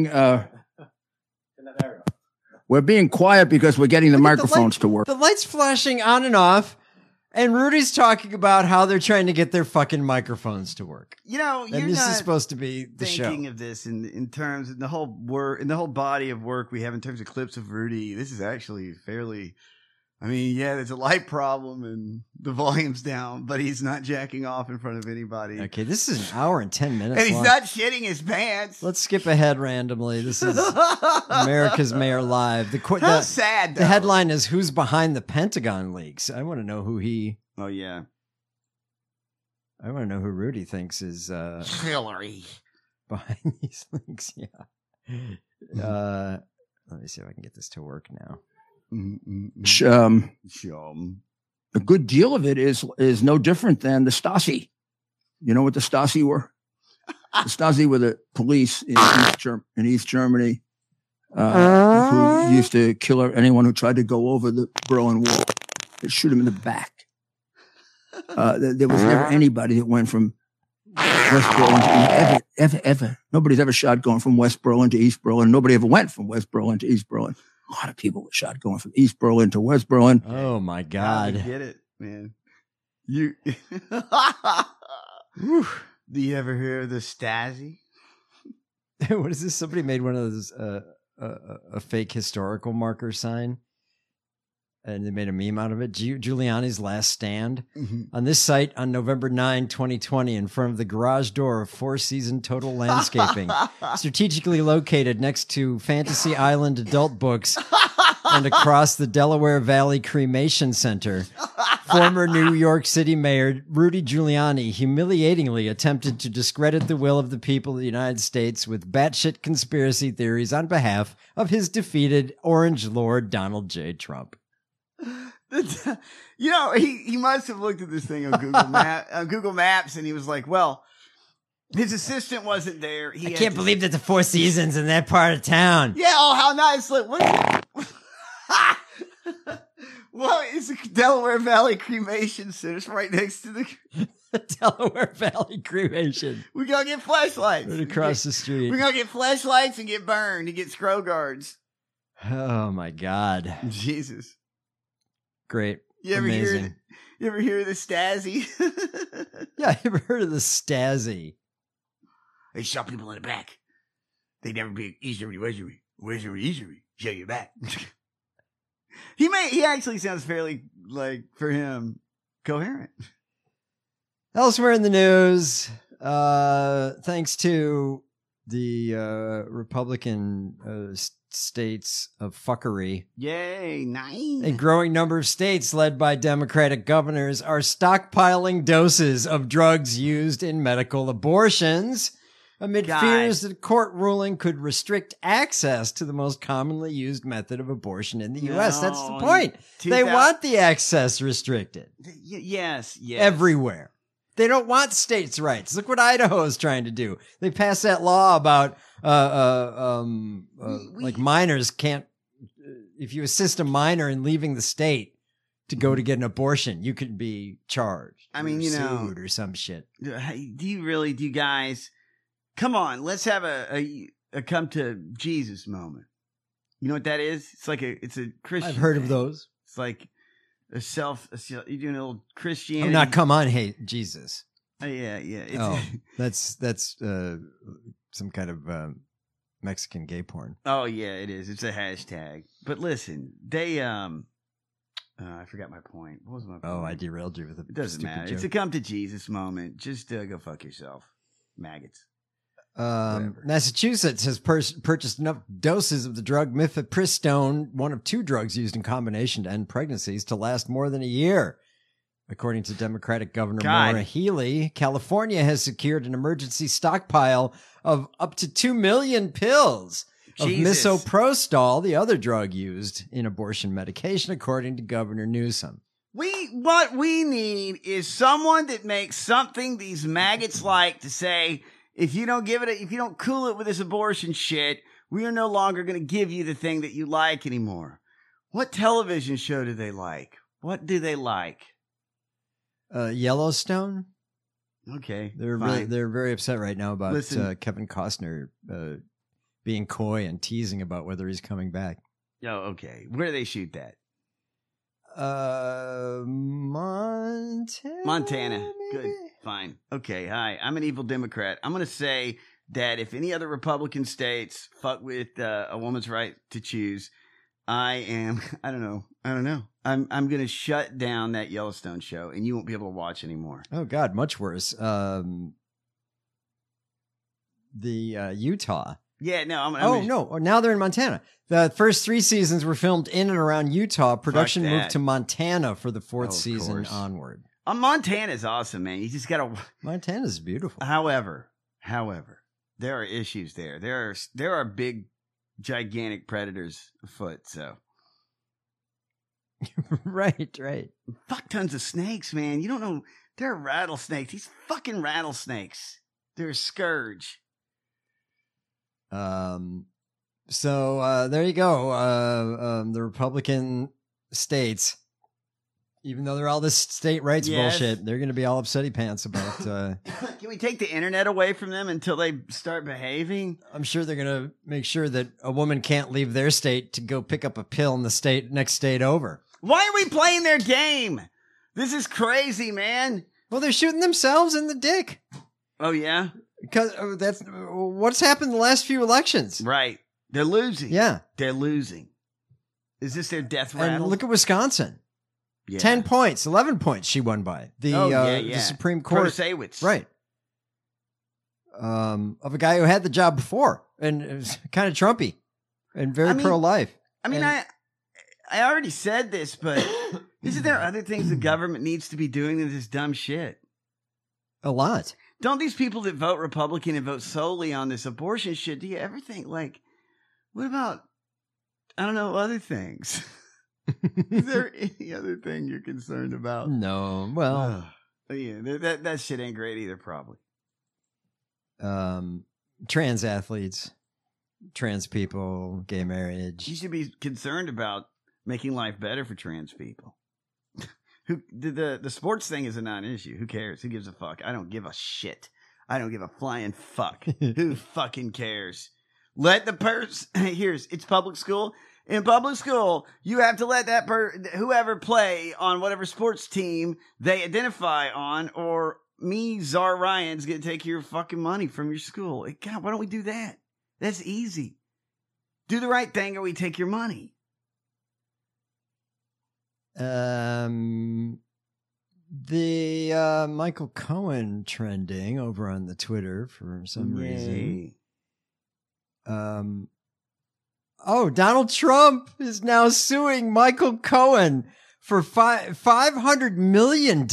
We're being quiet because we're getting the microphones to work. The light's flashing on and off, and Rudy's talking about how they're trying to get their fucking microphones to work. You know, and this is supposed to be the thinking show. of this in terms of the whole work, in the whole body of work we have in terms of clips of Rudy. This is actually fairly I mean, yeah, there's a light problem and the volume's down, but he's not jacking off in front of anybody. Okay, this is an hour and 10 minutes And he's long. not shitting his pants. Let's skip ahead randomly. This is America's Mayor Live. How sad, The though. headline is Who's Behind the Pentagon Leaks? I want to know who Oh, yeah. I want to know who Rudy thinks is Hillary behind these leaks. Yeah. Let me see if I can get this to work now. A good deal of it is no different than the Stasi. You know what the Stasi were? The Stasi were the police in East Germany who used to kill anyone who tried to go over the Berlin Wall. They'd shoot him in the back. There was never anybody that went from West Berlin to ever. Nobody's ever shot going from West Berlin to East Berlin. Nobody ever went from West Berlin to East Berlin. A lot of people were shot going from East Berlin to West Berlin. Oh my God. I get it, man. You do you ever hear of the Stasi? What is this? Somebody made one of those a fake historical marker sign, and they made a meme out of it. Giuliani's last stand on this site on November 9, 2020, in front of the garage door of Four Season Total Landscaping, strategically located next to Fantasy Island adult books and across the Delaware Valley Cremation Center. Former New York City Mayor Rudy Giuliani humiliatingly attempted to discredit the will of the people of the United States with batshit conspiracy theories on behalf of his defeated Orange Lord Donald J. Trump. You know, he must have looked at this thing on Google Maps, and he was like, "Well, his assistant wasn't there." I can't believe that the Four Seasons in that part of town. Yeah, oh, how nice! Like, what? Well, it's the Delaware Valley Cremation Center. It's right next to the Delaware Valley Cremation. We gotta get flashlights Right across the street. We're gonna get flashlights and get burned and get scroll guards. Oh my God! Jesus. Great. You ever Amazing. hear of the Stasi? Yeah, I ever heard of the Stasi? They shot people in the back. They never be easily, easily show you back. He actually sounds fairly, like, for him, coherent. Elsewhere in the news, thanks to the Republican states of fuckery. Yay, nice. A growing number of states led by Democratic governors are stockpiling doses of drugs used in medical abortions amid fears that a court ruling could restrict access to the most commonly used method of abortion in the U.S. That's the point. They want the access restricted. Yes. Everywhere. They don't want states' rights. Look what Idaho is trying to do. They passed that law about like minors can't. If you assist a minor in leaving the state to go to get an abortion, you could be charged. I mean, or you know, sued or some shit. Do you guys? Come on, let's have a come to Jesus moment. You know what that is? It's like it's a Christian. I've heard of those. It's like you're doing a little Christianity. I'm not come on, hey Jesus. Yeah. That's some kind of Mexican gay porn. Oh yeah, it is. It's a hashtag. But listen, they I forgot my point. What was my point? Oh, I derailed you with a It doesn't stupid matter. joke. It's a come to Jesus moment. Just go fuck yourself, maggots. Massachusetts has purchased enough doses of the drug mifepristone, one of two drugs used in combination to end pregnancies, to last more than a year. According to Democratic Governor Maura Healey, California has secured an emergency stockpile of up to 2 million pills of misoprostol, the other drug used in abortion medication, according to Governor Newsom. What we need is someone that makes something these maggots like to say, if you don't cool it with this abortion shit, we are no longer going to give you the thing that you like anymore. What television show do they like? What do they like? Yellowstone. Okay, they're very upset right now about Kevin Costner being coy and teasing about whether he's coming back. Oh, okay. Where do they shoot that? Montana. Maybe? Good. Fine. Okay. Hi. I'm an evil Democrat. I'm going to say that if any other Republican states fuck with a woman's right to choose, I don't know. I'm going to shut down that Yellowstone show, and you won't be able to watch anymore. Oh God, much worse. The Utah. Yeah, no. No. Now they're in Montana. The first 3 seasons were filmed in and around Utah. Production moved to Montana for the 4th season onward. Montana's awesome, man. You just gotta. Montana's beautiful. However, there are issues there. There are big, gigantic predators afoot. So. Right. Fuck tons of snakes, man. You don't know. There are rattlesnakes. These fucking rattlesnakes. They're a scourge. So there you go. The Republican states, even though they're all this state rights bullshit, they're going to be all upsetty pants about. Can we take the internet away from them until they start behaving? I'm sure they're going to make sure that a woman can't leave their state to go pick up a pill in the next state over. Why are we playing their game? This is crazy, man. Well, they're shooting themselves in the dick. Oh yeah, because that's what's happened the last few elections. Right, they're losing. Yeah, they're losing. Is this their death rattle? And look at Wisconsin. Yeah. 10 points, 11 points she won by. The Supreme Court. Protasiewicz. Right. Of a guy who had the job before and it was kind of Trumpy and very pro-life. I mean, I already said this, but isn't there other things the government needs to be doing than this dumb shit? A lot. Don't these people that vote Republican and vote solely on this abortion shit, do you ever think, like, what about, I don't know, other things? Is there any other thing you're concerned about? No. Well, yeah, that shit ain't great either, probably. Trans athletes, trans people, gay marriage. You should be concerned about making life better for trans people. Who the sports thing is a non-issue. Who cares? Who gives a fuck? I don't give a shit. I don't give a flying fuck. Who fucking cares? Let the person. It's public school. In public school, you have to let that whoever play on whatever sports team they identify on, or me, Czar Ryan's going to take your fucking money from your school. God, why don't we do that? That's easy. Do the right thing or we take your money. The Michael Cohen trending over on the Twitter for some reason. Donald Trump is now suing Michael Cohen for $500 million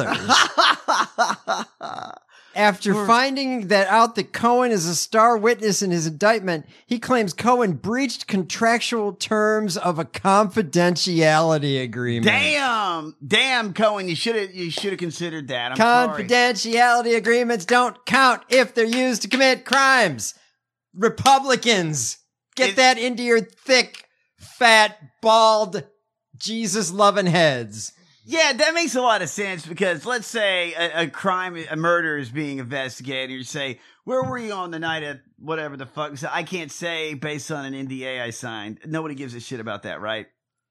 after finding that Cohen is a star witness in his indictment. He claims Cohen breached contractual terms of a confidentiality agreement. Damn, Cohen, you should have considered that. Confidentiality agreements don't count if they're used to commit crimes. Republicans, get that into your thick, fat, bald, Jesus-loving heads. Yeah, that makes a lot of sense because let's say a murder is being investigated. You say, where were you on the night of whatever the fuck? So I can't say based on an NDA I signed. Nobody gives a shit about that, right?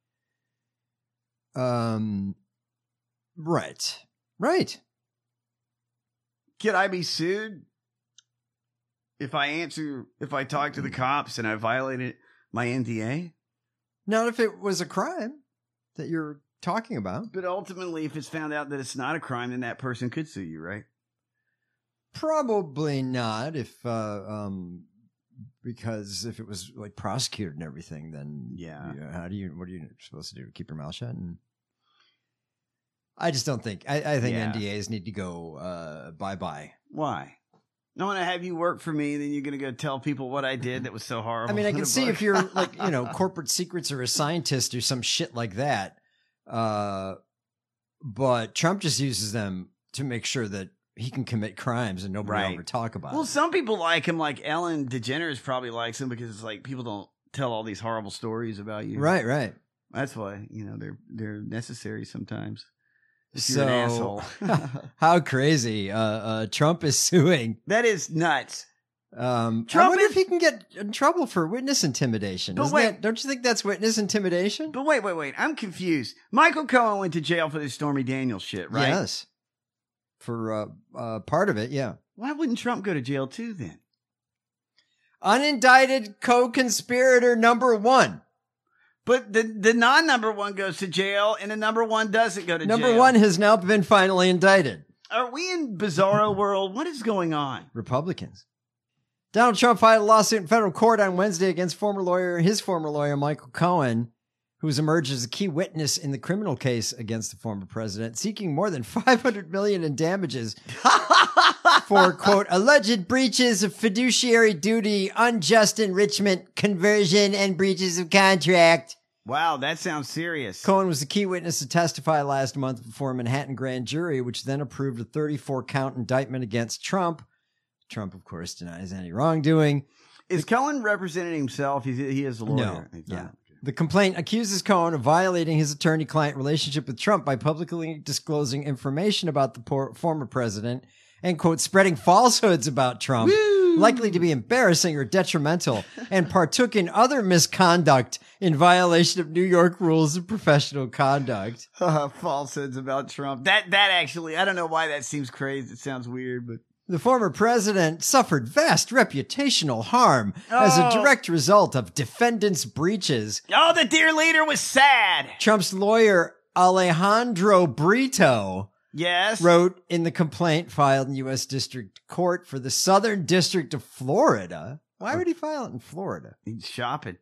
Right. Could I be sued if I talk to the cops and I violated my NDA? Not if it was a crime that you're talking about. But ultimately, if it's found out that it's not a crime, then that person could sue you, right? Probably not. Because if it was like prosecuted and everything, then what are you supposed to do? Keep your mouth shut? And I just don't think. I think NDAs need to go bye-bye. Why? I want to have you work for me, then you're going to go tell people what I did that was so horrible. I mean, I can see if you're like, corporate secrets or a scientist or some shit like that. But Trump just uses them to make sure that he can commit crimes and nobody will ever talk about it. Well, some people like him, like Ellen DeGeneres probably likes him because it's like people don't tell all these horrible stories about you. Right. That's why, they're necessary sometimes. If you're an asshole. How crazy. Trump is suing. That is nuts. I wonder if he can get in trouble for witness intimidation. Don't you think that's witness intimidation? But wait. I'm confused. Michael Cohen went to jail for this Stormy Daniels shit, right? Yes. For part of it, yeah. Why wouldn't Trump go to jail too then? Unindicted co-conspirator number 1. But the non-number one goes to jail, and the number one doesn't go to jail. Number one has now been finally indicted. Are we in bizarro world? What is going on? Republicans. Donald Trump filed a lawsuit in federal court on Wednesday against his former lawyer, Michael Cohen, who has emerged as a key witness in the criminal case against the former president, seeking more than $500 million in damages for, quote, alleged breaches of fiduciary duty, unjust enrichment, conversion, and breaches of contract. Wow, that sounds serious. Cohen was the key witness to testify last month before a Manhattan grand jury, which then approved a 34-count indictment against Trump. Trump, of course, denies any wrongdoing. Is Cohen representing himself? He is a lawyer. No. Yeah. The complaint accuses Cohen of violating his attorney-client relationship with Trump by publicly disclosing information about the former president and, quote, spreading falsehoods about Trump, likely to be embarrassing or detrimental, and partook in other misconduct in violation of New York rules of professional conduct. Falsehoods about Trump. That actually, I don't know why that seems crazy. It sounds weird, but... The former president suffered vast reputational harm as a direct result of defendants' breaches. Oh, the dear leader was sad. Trump's lawyer, Alejandro Brito, yes, wrote in the complaint filed in U.S. District Court for the Southern District of Florida. Why would he file it in Florida? He's shopping.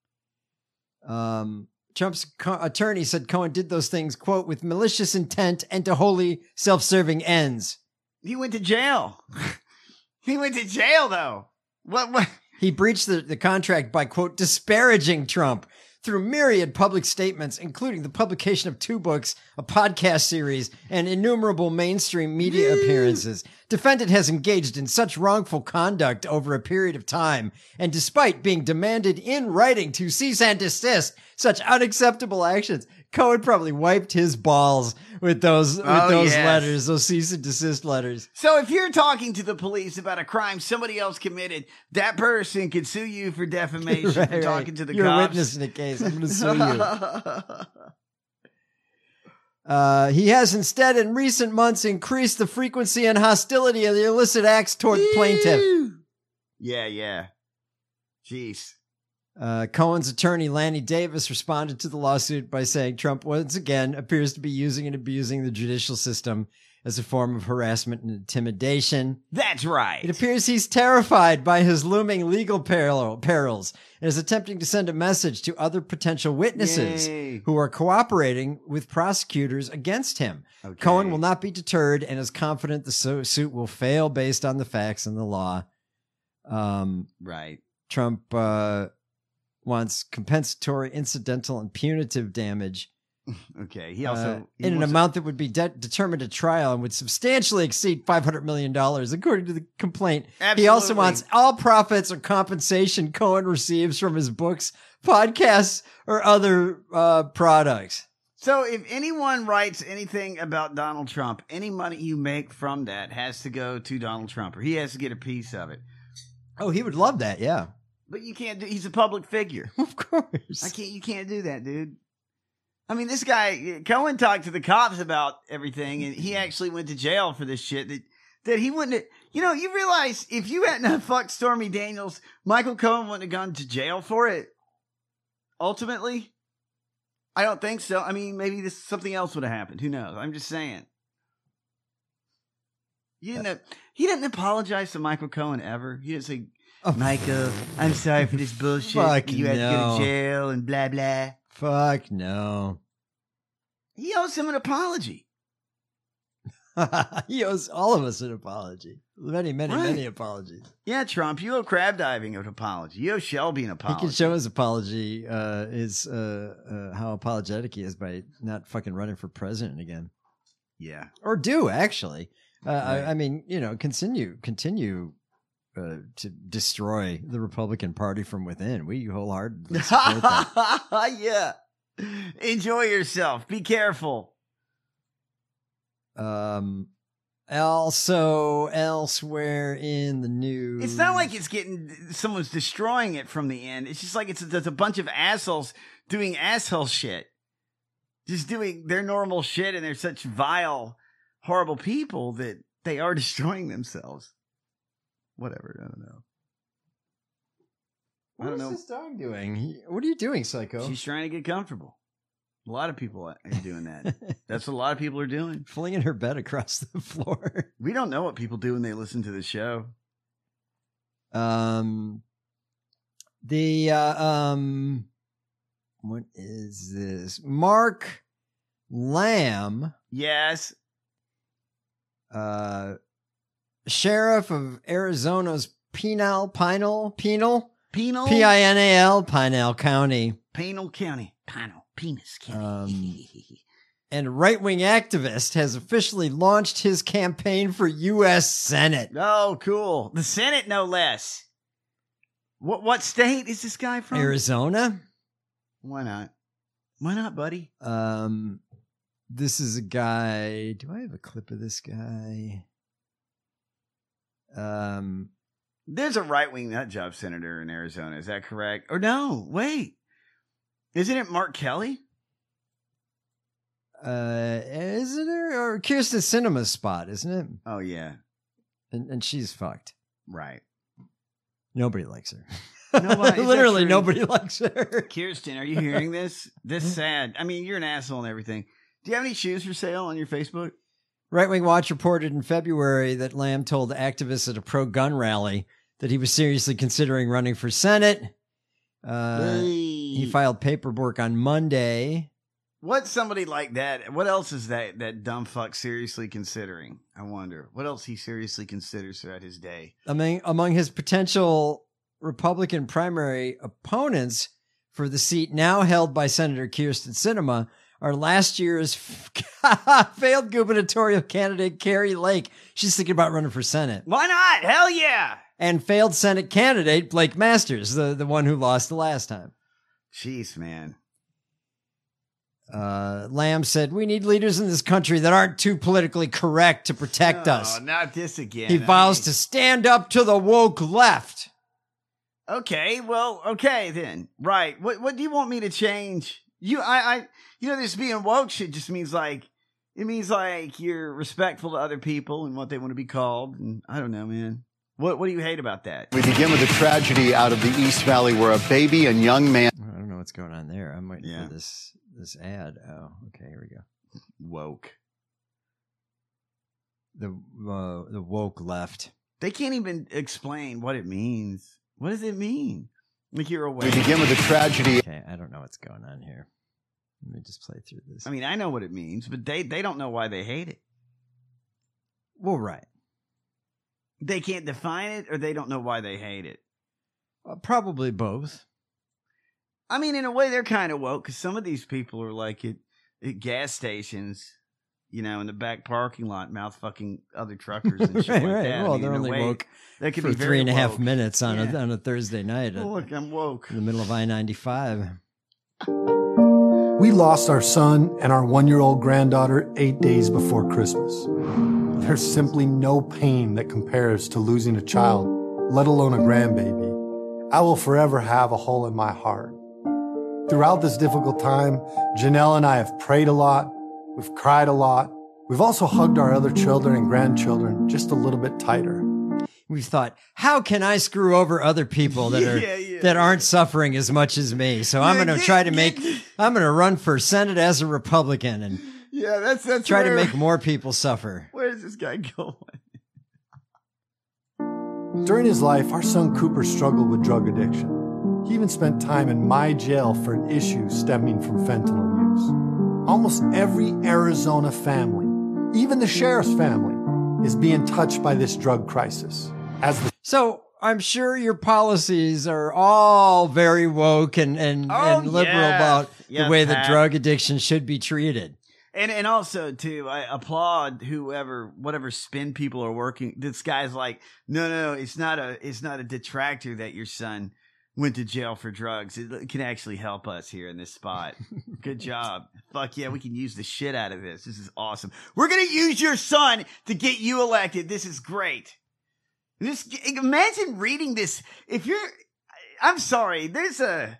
Trump's attorney said Cohen did those things, quote, with malicious intent and to wholly self-serving ends. He went to jail. He went to jail, though. What? He breached the contract by, quote, disparaging Trump through myriad public statements, including the publication of 2 books, a podcast series, and innumerable mainstream media appearances. Defendant has engaged in such wrongful conduct over a period of time, and despite being demanded in writing to cease and desist such unacceptable actions, Cohen probably wiped his balls with those letters, those cease and desist letters. So if you're talking to the police about a crime somebody else committed, that person could sue you for defamation for talking to the You're cops. You're a witness in the case. I'm going to sue you. He has instead in recent months increased the frequency and hostility of the illicit acts toward plaintiff. Yeah. Jeez. Cohen's attorney, Lanny Davis, responded to the lawsuit by saying Trump once again appears to be using and abusing the judicial system as a form of harassment and intimidation. That's right. It appears he's terrified by his looming legal perils and is attempting to send a message to other potential witnesses who are cooperating with prosecutors against him. Okay. Cohen will not be deterred and is confident the suit will fail based on the facts and the law. Right. Trump wants compensatory, incidental, and punitive damage. Okay. He also in an amount that would be determined at trial and would substantially exceed $500 million, according to the complaint. Absolutely. He also wants all profits or compensation Cohen receives from his books, podcasts, or other products. So if anyone writes anything about Donald Trump, any money you make from that has to go to Donald Trump, or he has to get a piece of it. Oh, he would love that, yeah. But you can't do, he's a public figure. Of course. You can't do that, dude. I mean, this guy, Cohen talked to the cops about everything, and he actually went to jail for this shit that he wouldn't have, you realize if you hadn't have fucked Stormy Daniels, Michael Cohen wouldn't have gone to jail for it. Ultimately, I don't think so. I mean, maybe something else would have happened. Who knows? I'm just saying. He didn't apologize to Michael Cohen ever. He didn't say, Michael, I'm sorry for this bullshit. You had to go to jail and blah, blah. Fuck no. He owes him an apology. He owes all of us an apology. Many apologies. Yeah, Trump, you owe crab diving an apology. You owe Shelby an apology. He can show his apology, how apologetic he is by not fucking running for president again. Yeah. Or do, actually. Right. I mean, continue to destroy the Republican Party from within. We wholeheartedly support that. Yeah. Enjoy yourself. Be careful. Also, elsewhere in the news, it's not like someone's destroying it from the end. It's just like there's a bunch of assholes doing asshole shit, just doing their normal shit, and they're such vile, horrible people that they are destroying themselves. Whatever, I don't know. I don't know. What is this dog doing? What are you doing, Psycho? She's trying to get comfortable. A lot of people are doing that. That's what a lot of people are doing. Flinging her bed across the floor. We don't know what people do when they listen to the show. What is this? Mark Lamb. Yes. Sheriff of Arizona's Pinal, Pinal, County. Pinal County. Penis County. And right-wing activist has officially launched his campaign for U.S. Senate. Oh, cool. The Senate, no less. What state is this guy from? Arizona. Why not? Why not, buddy? This is a guy. Do I have a clip of this guy? There's a right-wing nutjob senator in Arizona. Is that correct? Or no, wait. Isn't it Mark Kelly? Isn't it? Or Kirsten Sinema's spot, isn't it? Oh, yeah. And she's fucked. Right. Nobody likes her. Nobody, Literally nobody likes her. Kirsten, are you hearing this? This is sad. I mean, you're an asshole and everything. Do you have any shoes for sale on your Facebook? Right Wing Watch reported in February that Lamb told activists at a pro-gun rally that he was seriously considering running for Senate. He filed paperwork on Monday. What's somebody like that? What else is that dumb fuck seriously considering? I wonder. What else he seriously considers throughout his day? Among his potential Republican primary opponents for the seat now held by Senator Kirsten Sinema are last year's failed gubernatorial candidate Carrie Lake. She's thinking about running for Senate. Why not? Hell yeah! And failed Senate candidate Blake Masters, the one who lost the last time. Jeez, man. Lamb said, "We need leaders in this country that aren't too politically correct to protect us." Oh, not this again. He vows to stand up to the woke left. Okay, well, okay then. Right. What do you want me to change? This being woke shit just means like you're respectful to other people and what they want to be called. And I don't know, man. What do you hate about that? We begin with a tragedy out of the East Valley where a baby and young man. I don't know what's going on there. I'm waiting for this ad. Oh, okay, here we go. Woke. The woke left. They can't even explain what it means. What does it mean? Like you're aware. We begin with a tragedy. Okay, I don't know what's going on here. Let me just play through this. I mean, I know what it means, but they don't know why they hate it. Well, right. They can't define it, or they don't know why they hate it. Probably both. I mean, in a way, they're kind of woke because some of these people are like at gas stations, in the back parking lot, mouth fucking other truckers and shit like that. Well, they're only woke they could for be very 3.5 woke. minutes on a Thursday night. Oh, look, I'm woke. In the middle of I-95. We lost our son and our 1-year-old granddaughter 8 days before Christmas. There's simply no pain that compares to losing a child, let alone a grandbaby. I will forever have a hole in my heart. Throughout this difficult time, Janelle and I have prayed a lot. We've cried a lot. We've also hugged our other children and grandchildren just a little bit tighter. We've thought, how can I screw over other people that aren't suffering as much as me? So I'm going to try to I'm going to run for Senate as a Republican and that's try to make more people suffer. Where's this guy going? During his life, our son Cooper struggled with drug addiction. He even spent time in my jail for an issue stemming from fentanyl use. Almost every Arizona family, even the sheriff's family, is being touched by this drug crisis. So I'm sure your policies are all very woke and liberal about the way that drug addiction should be treated. And also too, I applaud whatever spin people are working. This guy's like, no, it's not a detractor that your son went to jail for drugs. It can actually help us here in this spot. Good job. Fuck yeah, we can use the shit out of this. This is awesome. We're going to use your son to get you elected. This is great. Imagine reading this. I'm sorry, is there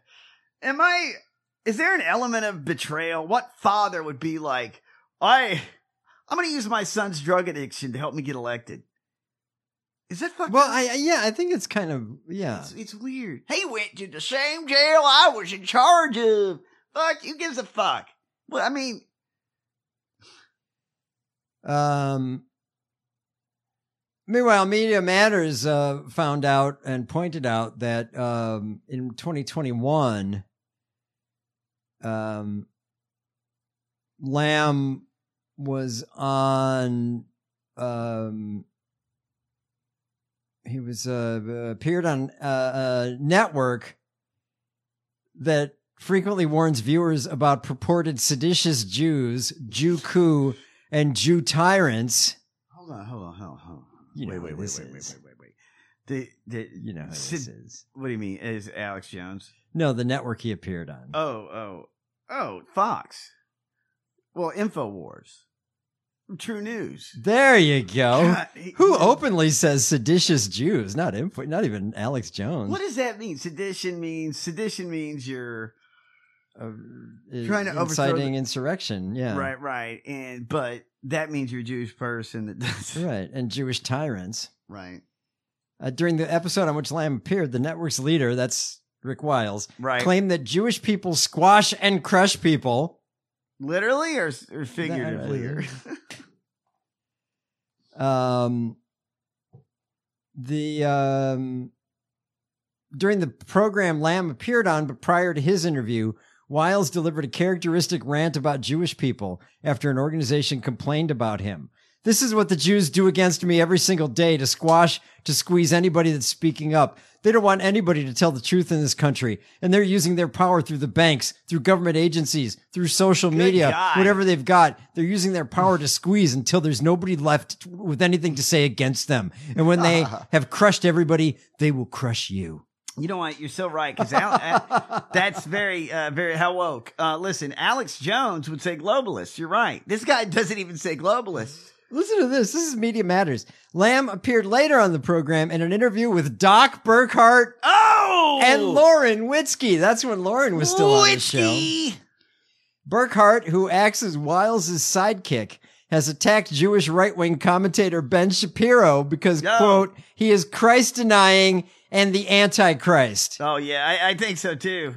an element of betrayal? What father would be like, I'm going to use my son's drug addiction to help me get elected? Is that fucked Well, up? I think it's kind of, yeah. It's weird. He went to the same jail I was in charge of. Fuck, who gives a fuck? Well, I mean... Meanwhile, Media Matters found out and pointed out that in 2021, Lamb was on... he was appeared on a network that frequently warns viewers about purported seditious Jews, Jew coup, and Jew tyrants. Hold on. You know Wait. who this You know who this is. What do you mean? Is Alex Jones? No, the network he appeared on. Oh, Fox. Well, InfoWars. True News. There you go. God, Who openly says seditious Jews? Not even Alex Jones. What does that mean? Sedition means you're trying to overthrow inciting insurrection. Yeah. Right. But that means you're a Jewish person that does. Right. And Jewish tyrants. Right. During the episode on which Lamb appeared, the network's leader, that's Rick Wiles, right, claimed that Jewish people squash and crush people. Literally or figuratively? During the program Lamb appeared on, but prior to his interview, Wiles delivered a characteristic rant about Jewish people after an organization complained about him. This is what the Jews do against me every single day to squeeze anybody that's speaking up. They don't want anybody to tell the truth in this country. And they're using their power through the banks, through government agencies, through social media, whatever they've got. They're using their power to squeeze until there's nobody left with anything to say against them. And when they have crushed everybody, they will crush you. You know what? You're so right. Because that's very, very how woke. Listen, Alex Jones would say globalist. You're right. This guy doesn't even say globalist. Listen to this. This is Media Matters. Lamb appeared later on the program in an interview with Doc Burkhart and Lauren Witzke. That's when Lauren was still on the show. Burkhart, who acts as Wiles' sidekick, has attacked Jewish right-wing commentator Ben Shapiro because, quote, he is Christ-denying and the Antichrist. Oh, yeah, I think so, too.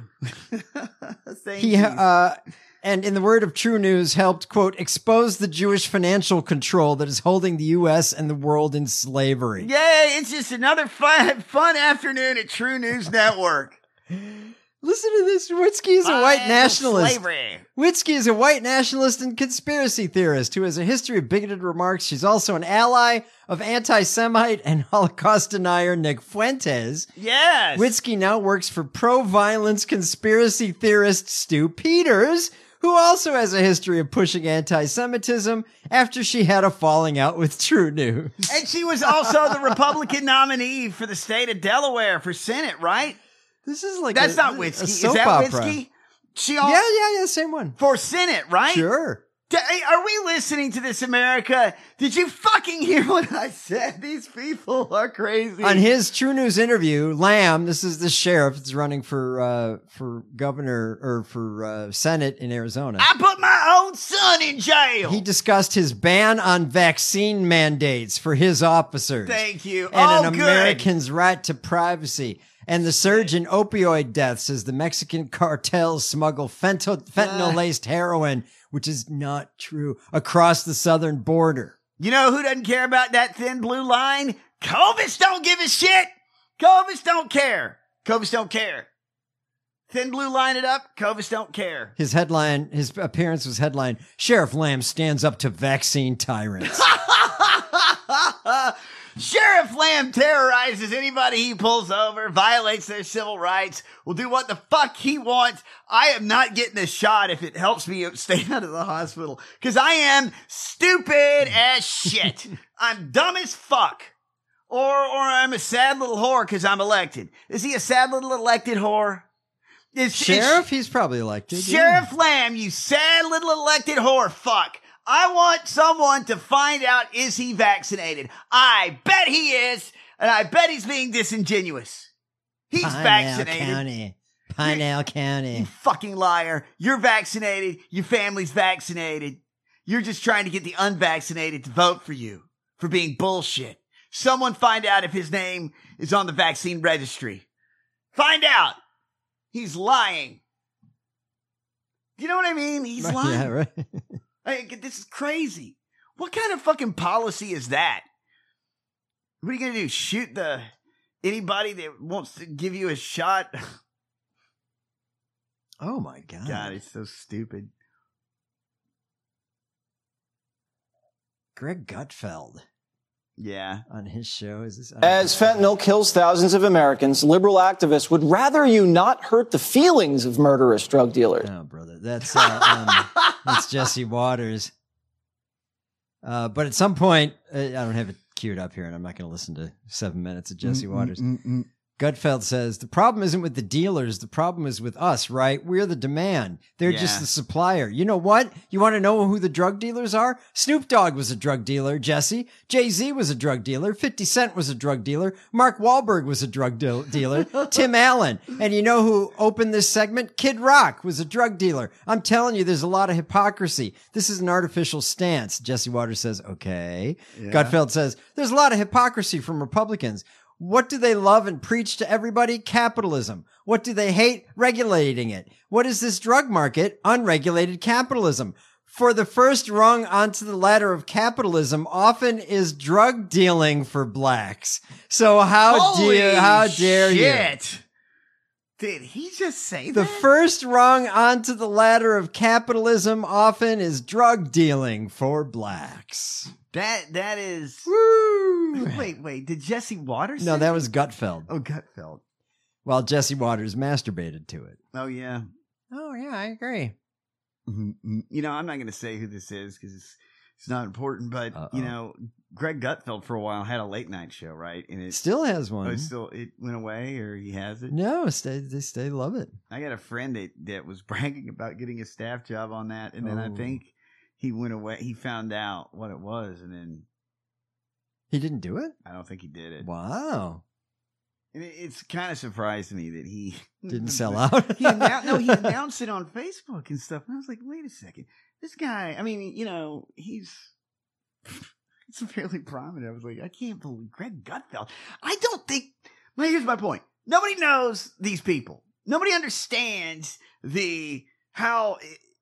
And in the word of True News, helped, quote, expose the Jewish financial control that is holding the U.S. and the world in slavery. Yay, it's just another fun afternoon at True News Network. Listen to this. Witzke is a white nationalist. Slavery. Witzke is a white nationalist and conspiracy theorist who has a history of bigoted remarks. She's also an ally of anti-Semite and Holocaust denier Nick Fuentes. Yes. Witzke now works for pro-violence conspiracy theorist Stu Peters, who also has a history of pushing anti-Semitism after she had a falling out with True News. And she was also the Republican nominee for the state of Delaware for Senate, right? This is like that's not Witzke. A is soap that opera. Witzke? Yeah, same one. For Senate, right? Sure. Are we listening to this, America? Did you fucking hear what I said? These people are crazy. On his True News interview, Lamb, this is the sheriff that's running for governor or for Senate in Arizona. I put my own son in jail. He discussed his ban on vaccine mandates for his officers. Thank you. And an American's right to privacy. And the surge in opioid deaths as the Mexican cartels smuggle fentanyl-laced heroin, which is not true, across the southern border. You know who doesn't care about that thin blue line? Covis don't give a shit. Covis don't care. Covis don't care. Thin blue line it up. Covis don't care. His appearance was headline, Sheriff Lamb stands up to vaccine tyrants. Sheriff Lamb terrorizes anybody he pulls over, violates their civil rights, will do what the fuck he wants. I am not getting a shot if it helps me stay out of the hospital, because I am stupid as shit. I'm dumb as fuck. Or I'm a sad little whore because I'm elected. Is he a sad little elected whore? Sheriff? He's probably elected. Sheriff Lamb, you sad little elected whore fuck. I want someone to find out, is he vaccinated? I bet he is, and I bet he's being disingenuous. He's vaccinated. Pinell County. You fucking liar. You're vaccinated. Your family's vaccinated. You're just trying to get the unvaccinated to vote for you for being bullshit. Someone find out if his name is on the vaccine registry. Find out. He's lying. You know what I mean? He's lying. Yeah, right. Like, this is crazy. What kind of fucking policy is that? What are you going to do? Shoot anybody that wants to give you a shot? Oh my God. God, it's so stupid. Greg Gutfeld. Yeah. On his show. Is this As fentanyl kills thousands of Americans, liberal activists would rather you not hurt the feelings of murderous drug dealers. No, brother. That's Jesse Waters. But at some point, I don't have it queued up here, and I'm not going to listen to 7 minutes of Jesse Waters. Gutfeld says, the problem isn't with the dealers. The problem is with us, right? We're the demand. They're just the supplier. You know what? You want to know who the drug dealers are? Snoop Dogg was a drug dealer, Jesse. Jay-Z was a drug dealer. 50 Cent was a drug dealer. Mark Wahlberg was a drug dealer. Tim Allen. And you know who opened this segment? Kid Rock was a drug dealer. I'm telling you, there's a lot of hypocrisy. This is an artificial stance. Jesse Waters says, okay. Yeah. Gutfeld says, there's a lot of hypocrisy from Republicans. What do they love and preach to everybody? Capitalism. What do they hate? Regulating it. What is this drug market? Unregulated capitalism. For the first rung onto the ladder of capitalism often is drug dealing for blacks. So how dare you? Did he just say The first rung onto the ladder of capitalism often is drug dealing for blacks. That is... Woo! Wait, did Jesse Waters No, say that was Gutfeld. Oh, Gutfeld. While Jesse Waters masturbated to it. Oh, yeah. Oh, yeah, I agree. You know, I'm not going to say who this is because it's not important, but, you know, Greg Gutfeld for a while had a late night show, right? And it still has one. It went away, or he has it? No, they love it. I got a friend that was bragging about getting a staff job on that, and then I think he went away. He found out what it was, and then he didn't do it. I don't think he did it. Wow. And it's kind of surprised me that he didn't sell out. he announced it on Facebook and stuff. And I was like, wait a second, this guy. I mean, you know, he's fairly prominent. I was like, I can't believe Greg Gutfeld. I don't think. Well, here's my point. Nobody knows these people. Nobody understands how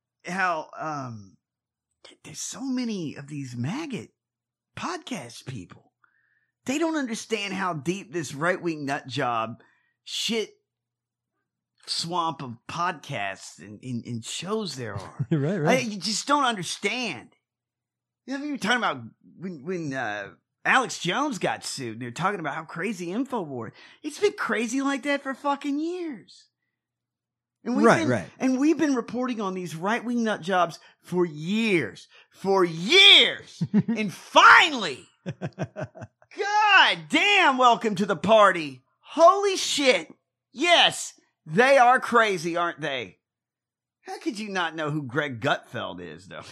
there's so many of these maggot podcast people. They don't understand how deep this right-wing nut job shit swamp of podcasts and shows there are. Right. You just don't understand. You know, you're talking about when Alex Jones got sued, and they're talking about how crazy InfoWars. It's been crazy like that for fucking years. And we've been reporting on these right-wing nut jobs for years. And finally, God damn, welcome to the party. Holy shit. Yes, they are crazy, aren't they? How could you not know who Greg Gutfeld is, though?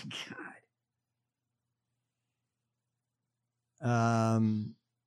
God.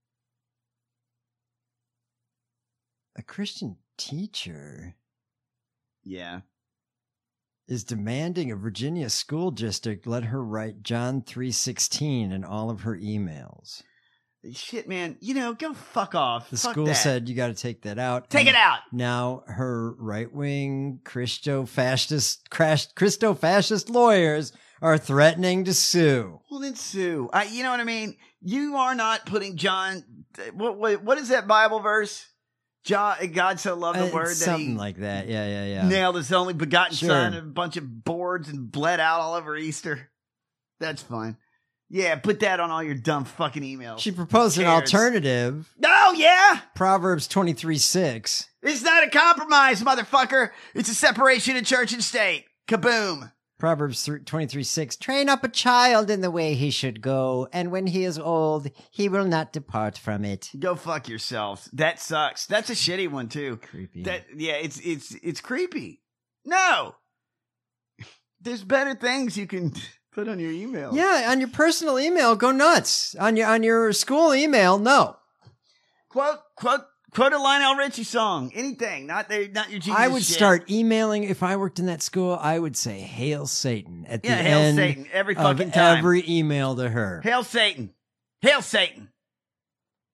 A Christian teacher... Yeah. Is demanding a Virginia school district let her write John 3:16 in all of her emails. Shit, man. You know, go fuck off. The fuck school that. said you got to take that out. Take it out. Now her right-wing Christo-fascist lawyers are threatening to sue. Well, then sue. You know what I mean? You are not putting John... What is that Bible verse? God so loved the word that something like that. Yeah. Nailed his only begotten son, and a bunch of boards, and bled out all over Easter. That's fine. Yeah, put that on all your dumb fucking emails. She proposed an alternative. Oh, yeah? Proverbs 23:6. It's not a compromise, motherfucker. It's a separation of church and state. Kaboom. Proverbs 23:6. Train up a child in the way he should go, and when he is old, he will not depart from it. Go fuck yourselves. That sucks. That's a shitty one too. Creepy. It's creepy. No. There's better things you can put on your email. Yeah, on your personal email, go nuts. On your school email, no. Quote a Lionel Richie song. Anything. Not your Jesus I would shit. start emailing, if I worked in that school, I would say, Hail Satan at the Hail end Satan every fucking of time. every email to her. Hail Satan. Hail Satan.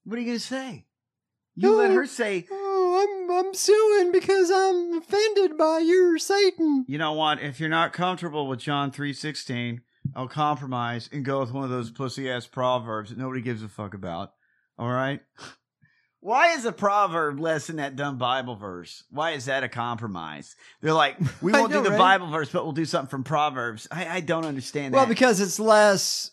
What are you going to say? You let her say, I'm suing because I'm offended by your Satan. you know what? If you're not comfortable with John 3:16, I'll compromise and go with one of those pussy-ass proverbs that nobody gives a fuck about. All right? Why is a proverb less than that dumb Bible verse? Why is that a compromise? They're like, we won't do the Bible verse, but we'll do something from Proverbs. I don't understand that. Well, because it's less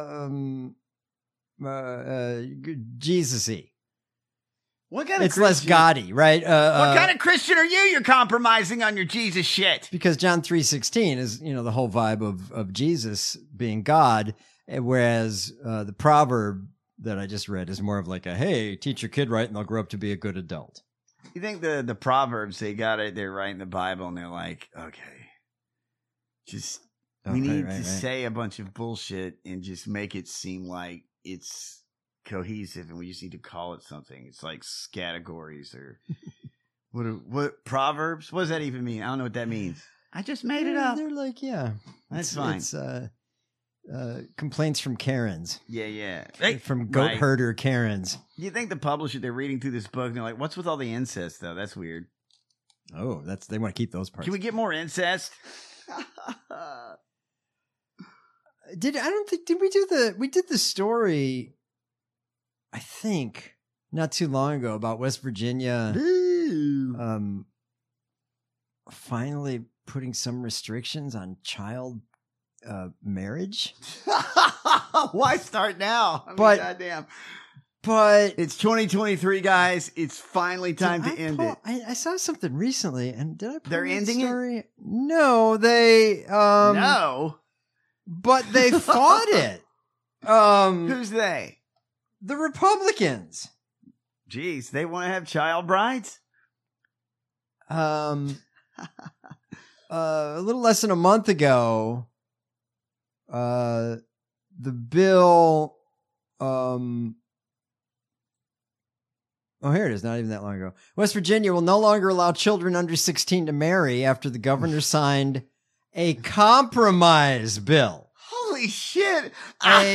Jesus-y. What kind of it's less Christian- gaudy, right? What kind of Christian are you? You're compromising on your Jesus shit. Because John 3:16 is, the whole vibe of Jesus being God, whereas the proverb that I just read is more of like a, hey, teach your kid right and they'll grow up to be a good adult. You think the Proverbs, they got it, they're right in the Bible, and they're like, okay, just, we need to say a bunch of bullshit and just make it seem like it's cohesive, and we just need to call it something. It's like categories or what Proverbs? What does that even mean? I don't know what that means. I just made it up. They're like, That's fine. It's complaints from Karens. Yeah. From goat Right. herder Karens. You think the publisher, they're reading through this book and they're like, what's with all the incest though? That's weird. Oh, they want to keep those parts. Can we get more incest? Did we did the story, I think, not too long ago about West Virginia finally putting some restrictions on child marriage. Why start now? I mean, But- goddamn. But it's 2023, guys. It's finally time to end it. I saw something recently, and did I pull They're that ending it? story? No, they No. but they fought it. Who's they? The Republicans. Jeez, they want to have child brides? A little less than a month ago, the bill, here it is. Not even that long ago. West Virginia will no longer allow children under 16 to marry after the governor signed a compromise bill. Holy shit. A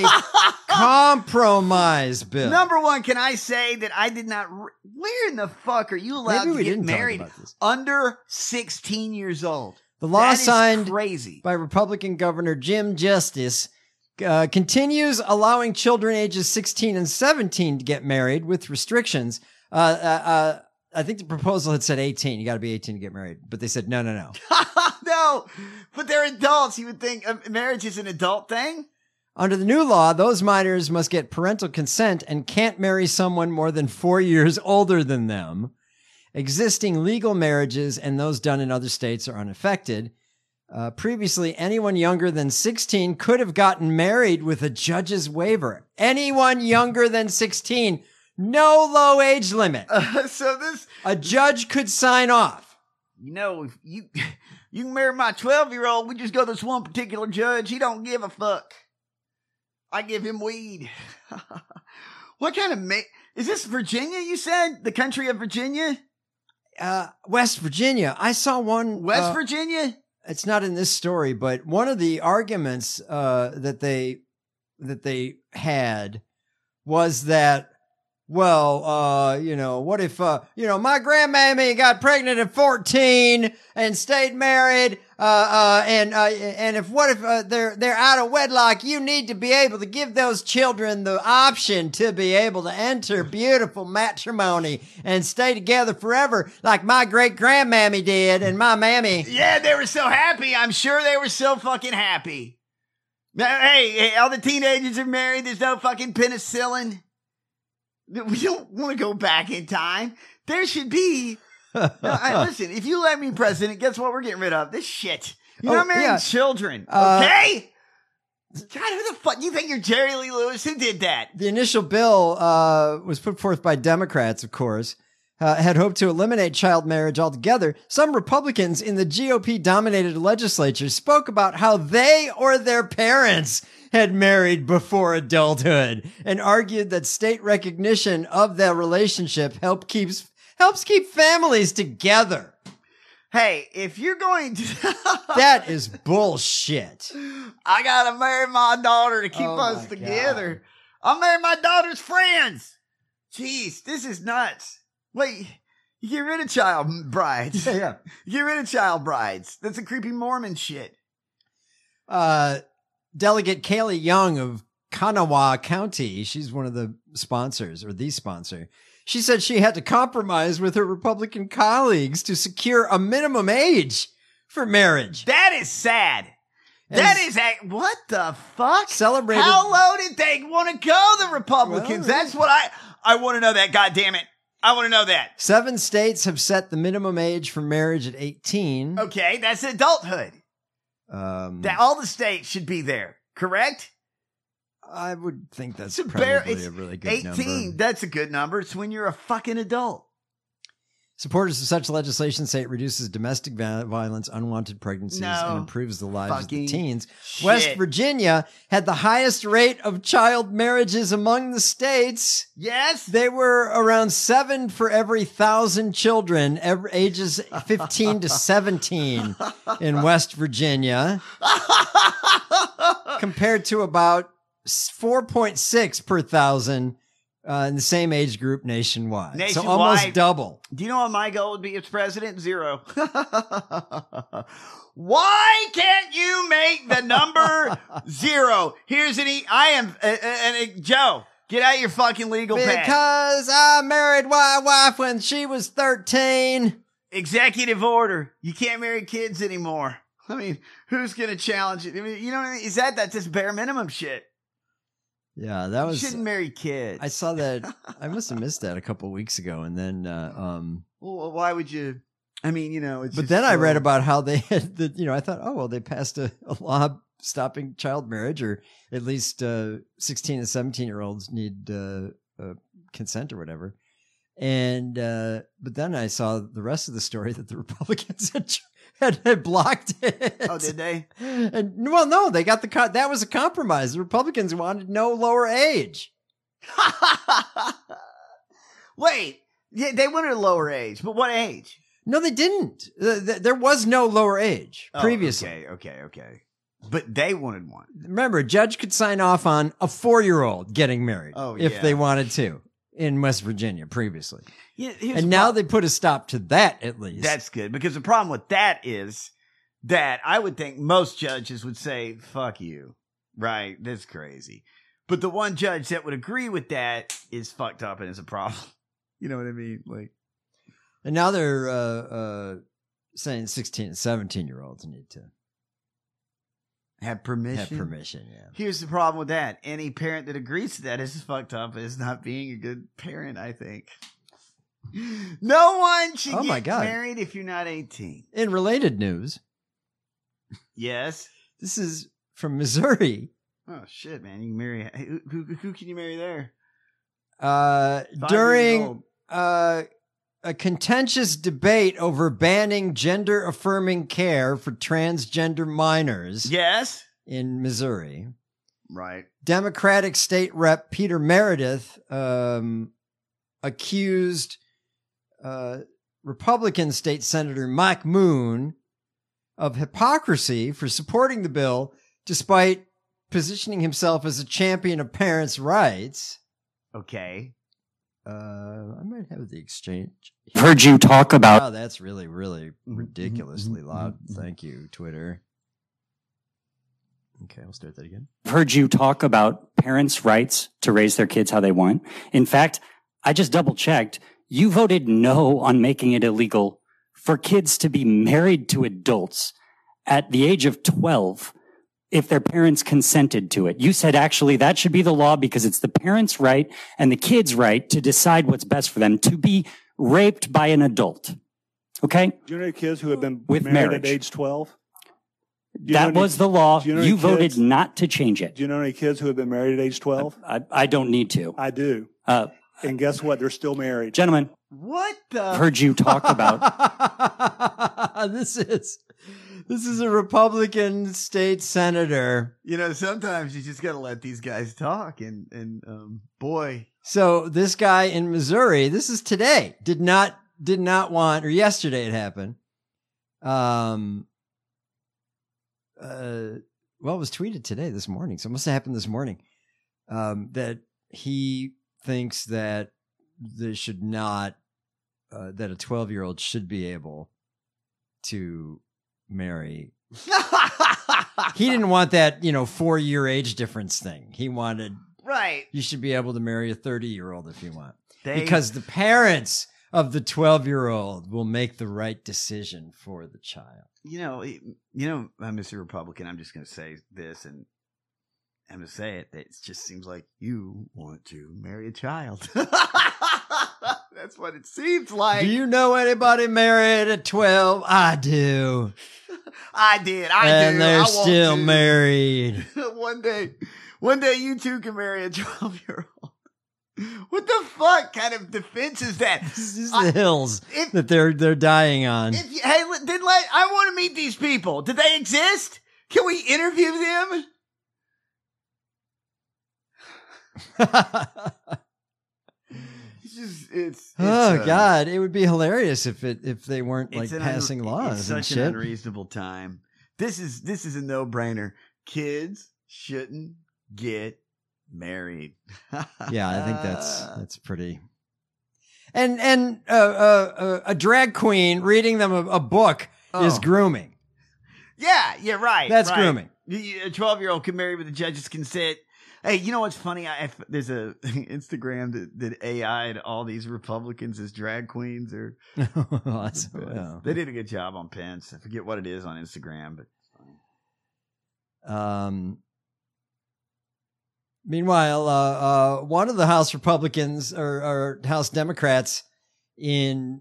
compromise bill. Number one, can I say that I did not... Where in the fuck are you allowed Maybe to we get didn't talk married about this. under 16 years old? The law That is signed crazy. by Republican Governor Jim Justice continues allowing children ages 16 and 17 to get married with restrictions. I think the proposal had said 18. You got to be 18 to get married. But they said, no. No, but they're adults. You would think marriage is an adult thing? Under the new law, those minors must get parental consent and can't marry someone more than 4 years older than them. Existing legal marriages and those done in other states are unaffected. Previously, anyone younger than 16 could have gotten married with a judge's waiver. Anyone younger than 16, no low age limit. A judge could sign off. You know, if you can marry my 12-year-old, we just go to this one particular judge. He don't give a fuck. I give him weed. What kind of... Is this Virginia, you said? The country of Virginia? West Virginia. I saw one. West Virginia? It's not in this story, but one of the arguments that they had was that, well, what if, my grandmammy got pregnant at 14 and stayed married, and if they're out of wedlock, you need to be able to give those children the option to be able to enter beautiful matrimony and stay together forever, like my great grandmammy did and my mammy. Yeah, they were so happy. I'm sure they were so fucking happy. Hey, all the teenagers are married. There's no fucking penicillin. We don't want to go back in time. There should be. Listen, if you let me president, guess what we're getting rid of? This shit. You're not marrying children, okay? God, who the fuck? You think you're Jerry Lee Lewis? Who did that? The initial bill was put forth by Democrats, of course, had hoped to eliminate child marriage altogether. Some Republicans in the GOP-dominated legislature spoke about how they or their parents had married before adulthood and argued that state recognition of their relationship helps keep families together. Hey, if you're going to... That is bullshit. I gotta marry my daughter to keep us together. I'll marry my daughter's friends. Jeez, this is nuts. Wait, you get rid of child brides. Yeah. You get rid of child brides. That's a creepy Mormon shit. Delegate Kaylee Young of Kanawha County, she's one of the sponsors, or the sponsor. She said she had to compromise with her Republican colleagues to secure a minimum age for marriage. That is sad. What the fuck? Celebrated. How low did they want to go, the Republicans? That's what I want to know that, goddammit. I want to know that. 7 states have set the minimum age for marriage at 18. Okay, that's adulthood. That all the states should be there, correct? I would think that's probably a really good 18, number. that's a good number. It's when you're a fucking adult. Supporters of such legislation say it reduces domestic violence, unwanted pregnancies, and improves the lives of the teens. Shit. West Virginia had the highest rate of child marriages among the states. Yes. They were around 7 for every 1,000 children, ages 15 to 17 in West Virginia, compared to about 4.6 per 1,000 in the same age group nationwide. So almost double. Do you know what my goal would be as president? 0. Why can't you make the number 0? Here's Joe, get out your fucking legal pad. Because I married my wife when she was 13. Executive order. You can't marry kids anymore. I mean, who's going to challenge it? I mean, you know what I mean? That's just bare minimum shit. Yeah, that was. You shouldn't marry kids. I saw that. I must have missed that a couple weeks ago, and then. Well, why would you? I mean, it's. But then I read about how they had the. I thought, oh well, they passed a law stopping child marriage, or at least 16 and 17-year-olds need consent or whatever. And but then I saw the rest of the story that the Republicans had blocked it. Oh, did they? And well, no, they got that was a compromise. The Republicans wanted no lower age. Wait, yeah, they wanted a lower age, but what age? No, they didn't. There was no lower age previously. Okay. But they wanted one. Remember, a judge could sign off on a 4-year-old getting married if they wanted to in West Virginia previously. Yeah, and now they put a stop to that at least. That's good, because the problem with that is that I would think most judges would say, fuck you. Right? That's crazy. But the one judge that would agree with that is fucked up and is a problem. You know what I mean? Like, and now they're saying 16 and 17-year-olds need to have permission. Have permission, yeah. Here's the problem with that. Any parent that agrees to that is fucked up and is not being a good parent, I think. No one should get married if you're not 18. In related news. Yes. This is from Missouri. Oh, shit, man. You can marry. Who can you marry there? During a contentious debate over banning gender-affirming care for transgender minors. Yes. In Missouri. Right. Democratic State Rep Peter Meredith accused Republican State Senator Mike Moon of hypocrisy for supporting the bill despite positioning himself as a champion of parents' rights. Okay. I might have the exchange. Heard you talk about. Wow, that's really, really ridiculously loud. Thank you, Twitter. Okay, I'll start that again. Heard you talk about parents' rights to raise their kids how they want. In fact, I just double checked. You voted no on making it illegal for kids to be married to adults at the age of 12 if their parents consented to it. You said actually that should be the law because it's the parents' right and the kids' right to decide what's best for them, to be raped by an adult. Okay? Do you know any kids who have been with married marriage at age 12? That was the law. You voted not to change it. Do you know any kids who have been married at age 12? I don't need to. I do. And guess what? They're still married. Gentlemen. What the? Heard you talk about. This is a Republican state senator. Sometimes you just got to let these guys talk and boy. So this guy in Missouri, this is today, did not want, or yesterday it happened. It was tweeted this morning. So it must have happened this morning. That he thinks that they should not, that a 12-year-old should be able to marry. He didn't want that, 4-year age difference thing. He wanted, right. You should be able to marry a 30-year-old if you want. They- Because the parents of the 12-year-old will make the right decision for the child. Mr. Republican, I'm just going to say this, and I'm going to say it. It just seems like you want to marry a child. That's what it seems like. Do you know anybody married at 12? I do. I did. And they're I want still to. married. One day you too can marry a 12-year-old. What the fuck kind of defense is that? This is the hills that they're dying on. I want to meet these people. Do they exist? Can we interview them? God, it would be hilarious if they weren't like passing laws It's and such shit. an unreasonable time. This is a no-brainer. Kids shouldn't get married. Yeah, I think that's pretty. And a drag queen reading them a book is grooming. Yeah, right. That's right. grooming. A 12-year-old can marry with the judge's consent. Hey, you know what's funny? There's a Instagram that AI'd all these Republicans as drag queens. Or They did a good job on Pence. I forget what it is on Instagram, but Meanwhile, one of the House Republicans or House Democrats in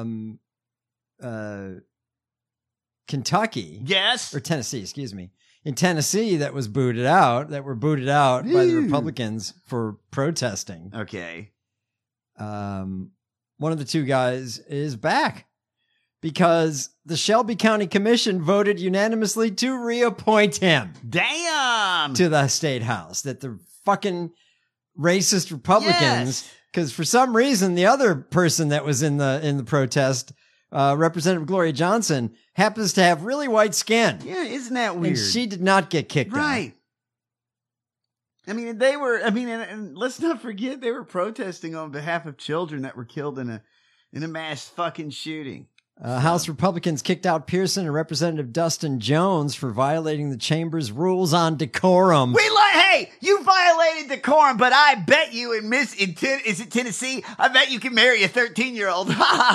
Kentucky, yes, or Tennessee, excuse me, in Tennessee, that were booted out by the Republicans for protesting. Okay, one of the two guys is back because the Shelby County Commission voted unanimously to reappoint him. Damn! To the state house. That the fucking racist Republicans, because for some reason the other person that was in the protest, Representative Gloria Johnson, happens to have really white skin. Yeah, isn't that weird? And she did not get kicked out. Right. I mean, and let's not forget they were protesting on behalf of children that were killed in a mass fucking shooting. House Republicans kicked out Pearson and Representative Dustin Jones for violating the chamber's rules on decorum. Hey, you violated decorum, but I bet you is it Tennessee? I bet you can marry a 13-year-old.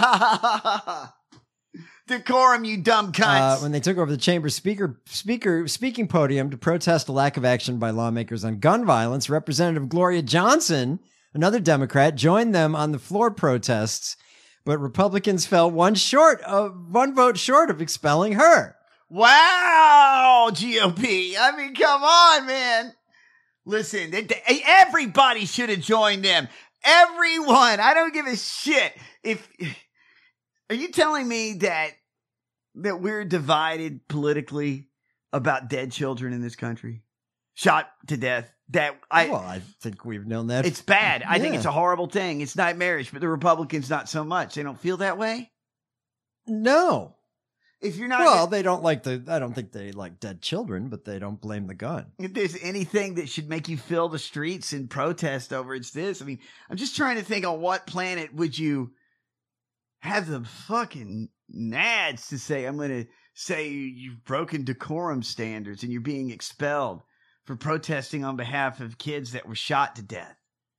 Decorum, you dumb cunts. When they took over the chamber's speaking podium to protest a lack of action by lawmakers on gun violence, Representative Gloria Johnson, another Democrat, joined them on the floor protests, but Republicans fell one vote short of expelling her. Wow, GOP. I mean, come on, man. Listen, everybody should have joined them. Everyone. I don't give a shit. Are you telling me that we're divided politically about dead children in this country? Shot to death. I think we've known that. It's bad. I think Yeah. it's a horrible thing. It's nightmarish, but the Republicans not so much. They don't feel that way? No. If you're not they don't I don't think they like dead children, but they don't blame the gun. If there's anything that should make you fill the streets and protest over, it's this. I mean, I'm just trying to think on what planet would you have the fucking nads to say, I'm going to say you've broken decorum standards and you're being expelled for protesting on behalf of kids that were shot to death.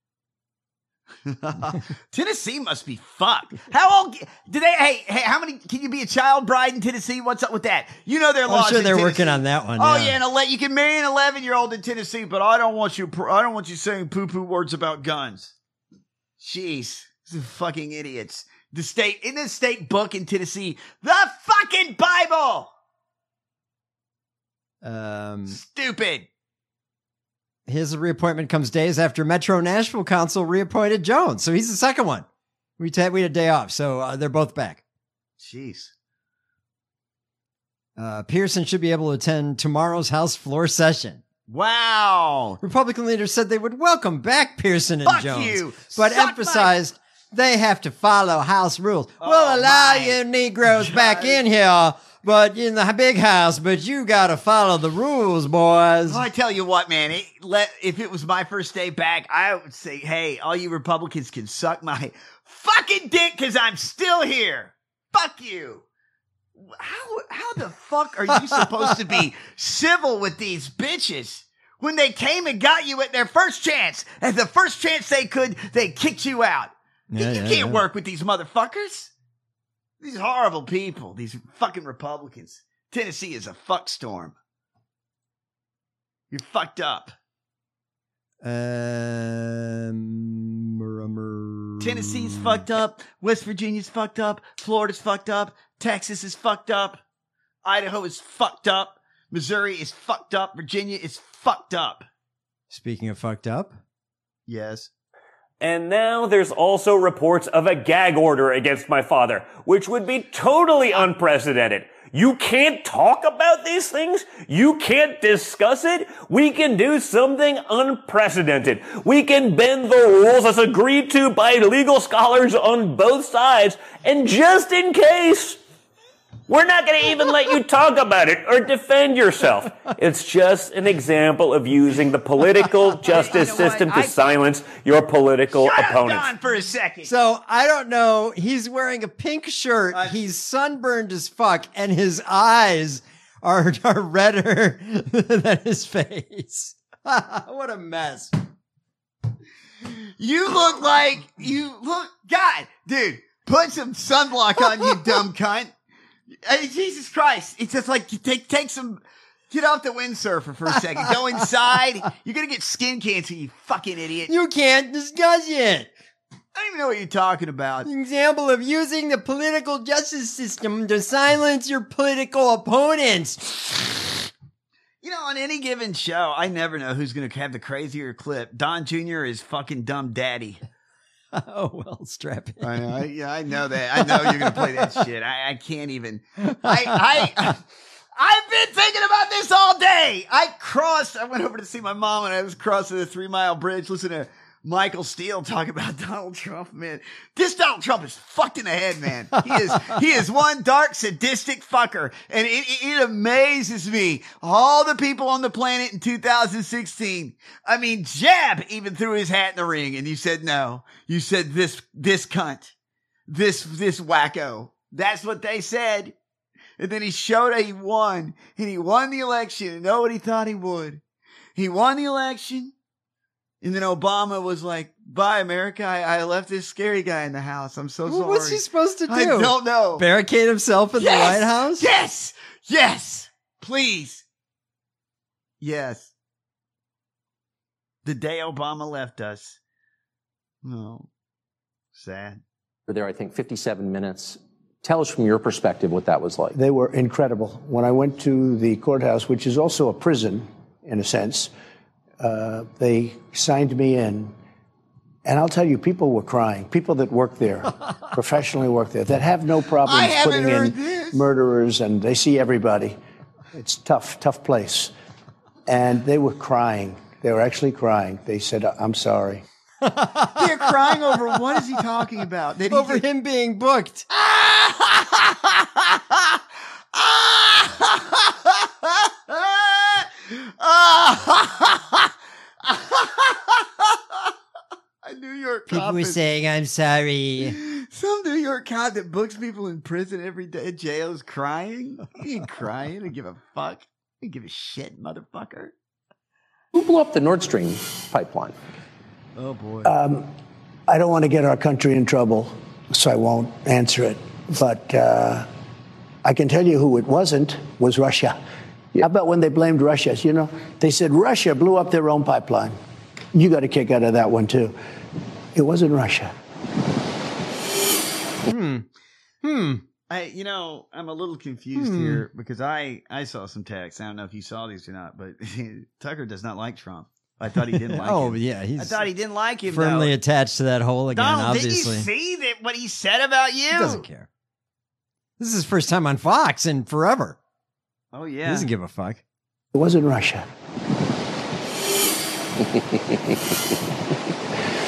Tennessee must be fucked. How old do they? Hey, how many? Can you be a child bride in Tennessee? What's up with that? You know their laws. I'm sure in they're Tennessee. working on that one. Oh yeah, and you can marry an 11-year-old in Tennessee, but I don't want you saying poo-poo words about guns. Jeez, these are fucking idiots. The state book in Tennessee, the fucking Bible. Stupid. His reappointment comes days after Metro Nashville Council reappointed Jones. So he's the second one. We had a day off, so they're both back. Jeez. Pearson should be able to attend tomorrow's House floor session. Wow. Republican leaders said they would welcome back Pearson and Fuck Jones, you. but Suck emphasized they have to follow House rules. We'll allow you Negroes back in here, but in the big house, but you got to follow the rules, boys. Well, I tell you what, man, if it was my first day back, I would say, hey, all you Republicans can suck my fucking dick because I'm still here. Fuck you. How the fuck are you supposed to be civil with these bitches when they came and got you at their first chance? At the first chance they could, they kicked you out. You can't work with these motherfuckers. These horrible people, these fucking Republicans. Tennessee is a fuck storm. You're fucked up. Tennessee's fucked up. West Virginia's fucked up. Florida's fucked up. Texas is fucked up. Idaho is fucked up. Missouri is fucked up. Virginia is fucked up. Speaking of fucked up. Yes. And now there's also reports of a gag order against my father, which would be totally unprecedented. You can't talk about these things. You can't discuss it. We can do something unprecedented. We can bend the rules as agreed to by legal scholars on both sides. And just in case, we're not going to even let you talk about it or defend yourself. It's just an example of using the political justice system to silence your political opponents. Shut up, Don, for a second. So, I don't know. He's wearing a pink shirt. He's sunburned as fuck, and his eyes are redder than his face. What a mess. God, dude, put some sunblock on, you dumb cunt. Hey, Jesus Christ. It's just like, take some, get off the windsurfer for a second. Go inside. You're going to get skin cancer, you fucking idiot. You can't discuss it. I don't even know what you're talking about. An example of using the political justice system to silence your political opponents. You know, on any given show, I never know who's going to have the crazier clip. Don Jr. is fucking dumb daddy. Oh, well, strap in. I know that. I know you're going to play that shit. I can't even. I've been thinking about this all day. I went over to see my mom and I was crossing the 3 Mile Bridge, listening to Michael Steele talk about Donald Trump, man. This Donald Trump is fucked in the head, man. He is one dark, sadistic fucker. And it amazes me. All the people on the planet in 2016. I mean, Jab even threw his hat in the ring and you said no. You said this cunt. This wacko. That's what they said. And then he showed that he won. And he won the election. And nobody thought he would. He won the election. And then Obama was like, bye, America. I left this scary guy in the house. I'm so sorry. What's he supposed to do? I don't know. Barricade himself in the White House? Yes! Yes! Please. Yes. The day Obama left us. Oh, sad. We're there, I think, 57 minutes. Tell us from your perspective what that was like. They were incredible. When I went to the courthouse, which is also a prison, in a sense, they signed me in. And I'll tell you, people were crying. People that work there, professionally work there, that have no problem putting in murderers, and they see everybody. It's tough place. And they were crying. They were actually crying. They said, I'm sorry. They're crying over, what is he talking about? Over him being booked. A New York People cop were saying, I'm sorry. Some New York cop that books people in prison every day, jail, is crying. He ain't crying. He don't give a fuck. He don't give a shit, motherfucker. Who blew up the Nord Stream pipeline? Oh, boy. I don't want to get our country in trouble, so I won't answer it. But I can tell you who it wasn't, was Russia. How about when they blamed Russia? You know, they said Russia blew up their own pipeline. You got a kick out of that one, too. It wasn't Russia. I'm a little confused here because I saw some texts. I don't know if you saw these or not, but Tucker does not like Trump. I thought he didn't like him. Oh, yeah. I thought he didn't like him. Firmly though. attached to that hole again, Donald, obviously. did you see what he said about you? He doesn't care. This is his first time on Fox in forever. Oh, yeah. He doesn't give a fuck. It wasn't Russia.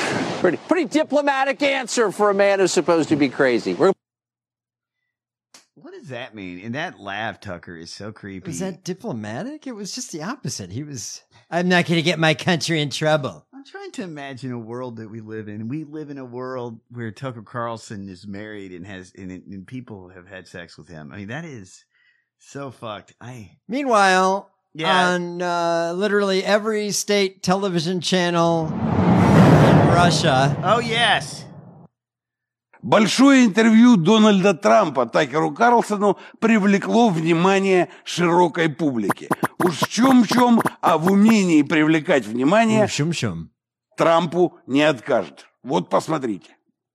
Pretty diplomatic answer for a man who's supposed to be crazy. What does that mean? And that laugh, Tucker, is so creepy. Was that diplomatic? It was just the opposite. He was, I'm not going to get my country in trouble. I'm trying to imagine a world that we live in. We live in a world where Tucker Carlson is married and has and people have had sex with him. I mean, that is so fucked. Meanwhile, Yeah. on literally every state television channel in Russia. Oh, yes. Большое интервью Дональда Трампа Такеру Карлсону привлекло внимание широкой публики. Уж в чем-чем, а в умении привлекать внимание Трампу не откажет. Вот посмотрите.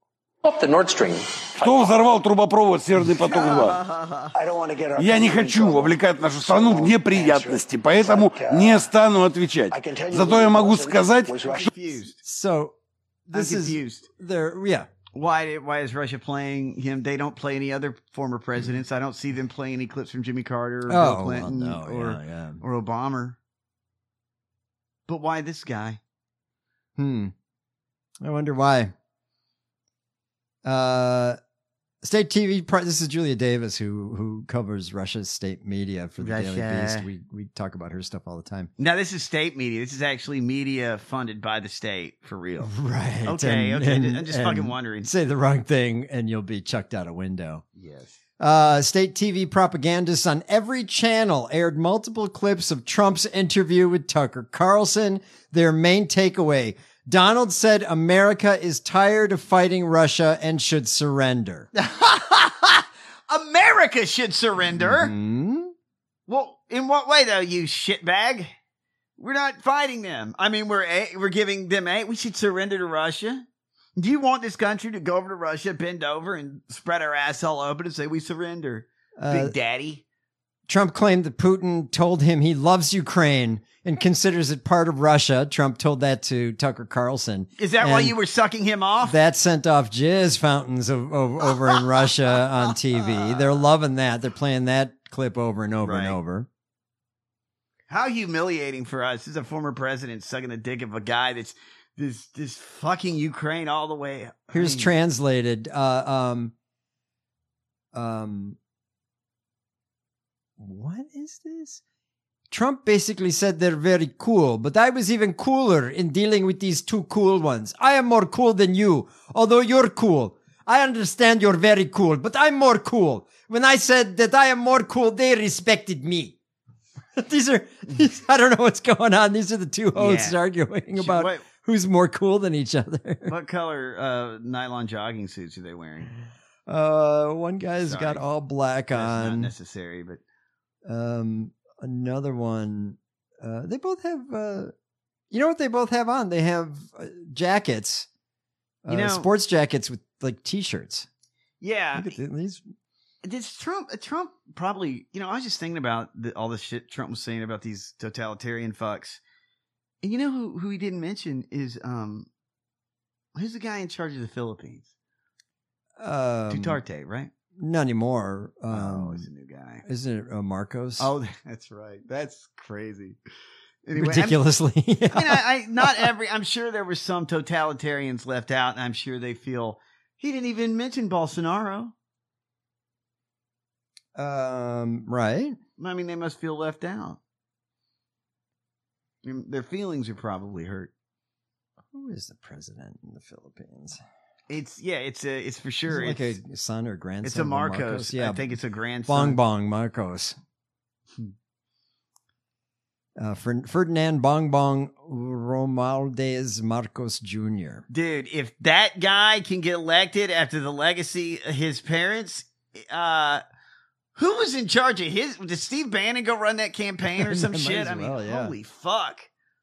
Кто взорвал трубопровод «Северный поток-2»? Я не хочу вовлекать нашу страну в неприятности, поэтому не стану отвечать. Зато я могу сказать, что... So, this is yeah. Why is Russia playing him? They don't play any other former presidents. I don't see them playing any clips from Jimmy Carter or Bill Clinton or Obama. But why this guy? I wonder why. State TV. This is Julia Davis, who covers Russia's state media for the Daily Beast. We talk about her stuff all the time. Now, this is state media. This is actually media funded by the state, for real. Right. Okay, And- okay. and- I'm just and fucking wondering. Say the wrong thing and you'll be chucked out a window. Yes. State TV propagandists on every channel aired multiple clips of Trump's interview with Tucker Carlson. Their main takeaway: Donald said America is tired of fighting Russia and should surrender. America should surrender. Mm-hmm. Well, in what way though, you shitbag? We're not fighting them. I mean, we're giving them aid. We should surrender to Russia. Do you want this country to go over to Russia, bend over, and spread our ass all open and say we surrender, Big Daddy? Trump claimed that Putin told him he loves Ukraine and considers it part of Russia. Trump told that to Tucker Carlson. Is that why And you were sucking him off? that sent off jizz fountains over in Russia on TV. They're loving that. They're playing that clip over and over and over. How humiliating for us as a former president sucking the dick of a guy that's this fucking Ukraine all the way. Here's translated. What is this? Trump basically said they're very cool, but I was even cooler in dealing with these two cool ones. I am more cool than you, although you're cool. I understand you're very cool, but I'm more cool. When I said that I am more cool, they respected me. These I don't know what's going on. These are the two hosts arguing about who's more cool than each other. What color nylon jogging suits are they wearing? One guy's got all black That's on. not necessary, but Another one, they both have, you know what they both have on? They have jackets, sports jackets with like t-shirts. yeah. Look at these. Does Trump probably, I was just thinking about all the shit Trump was saying about these totalitarian fucks. And you know who he didn't mention is, who's the guy in charge of the Philippines? Duterte, right? Not anymore. He's a new guy. Isn't it Marcos? Oh, that's right. That's crazy. Anyway, ridiculously. I'm sure there were some totalitarians left out, and I'm sure they feel he didn't even mention Bolsonaro. Right. I mean, they must feel left out. Their feelings are probably hurt. Who is the president in the Philippines? It's for sure. Is it like a son or grandson. It's a of Marcos. Yeah, I think it's a grandson. Bong Marcos. Ferdinand Bong Romualdez Marcos Jr. Dude, if that guy can get elected after the legacy of his parents, who was in charge of his? Did Steve Bannon go run that campaign or some Might shit? as I mean, well, yeah. holy fuck.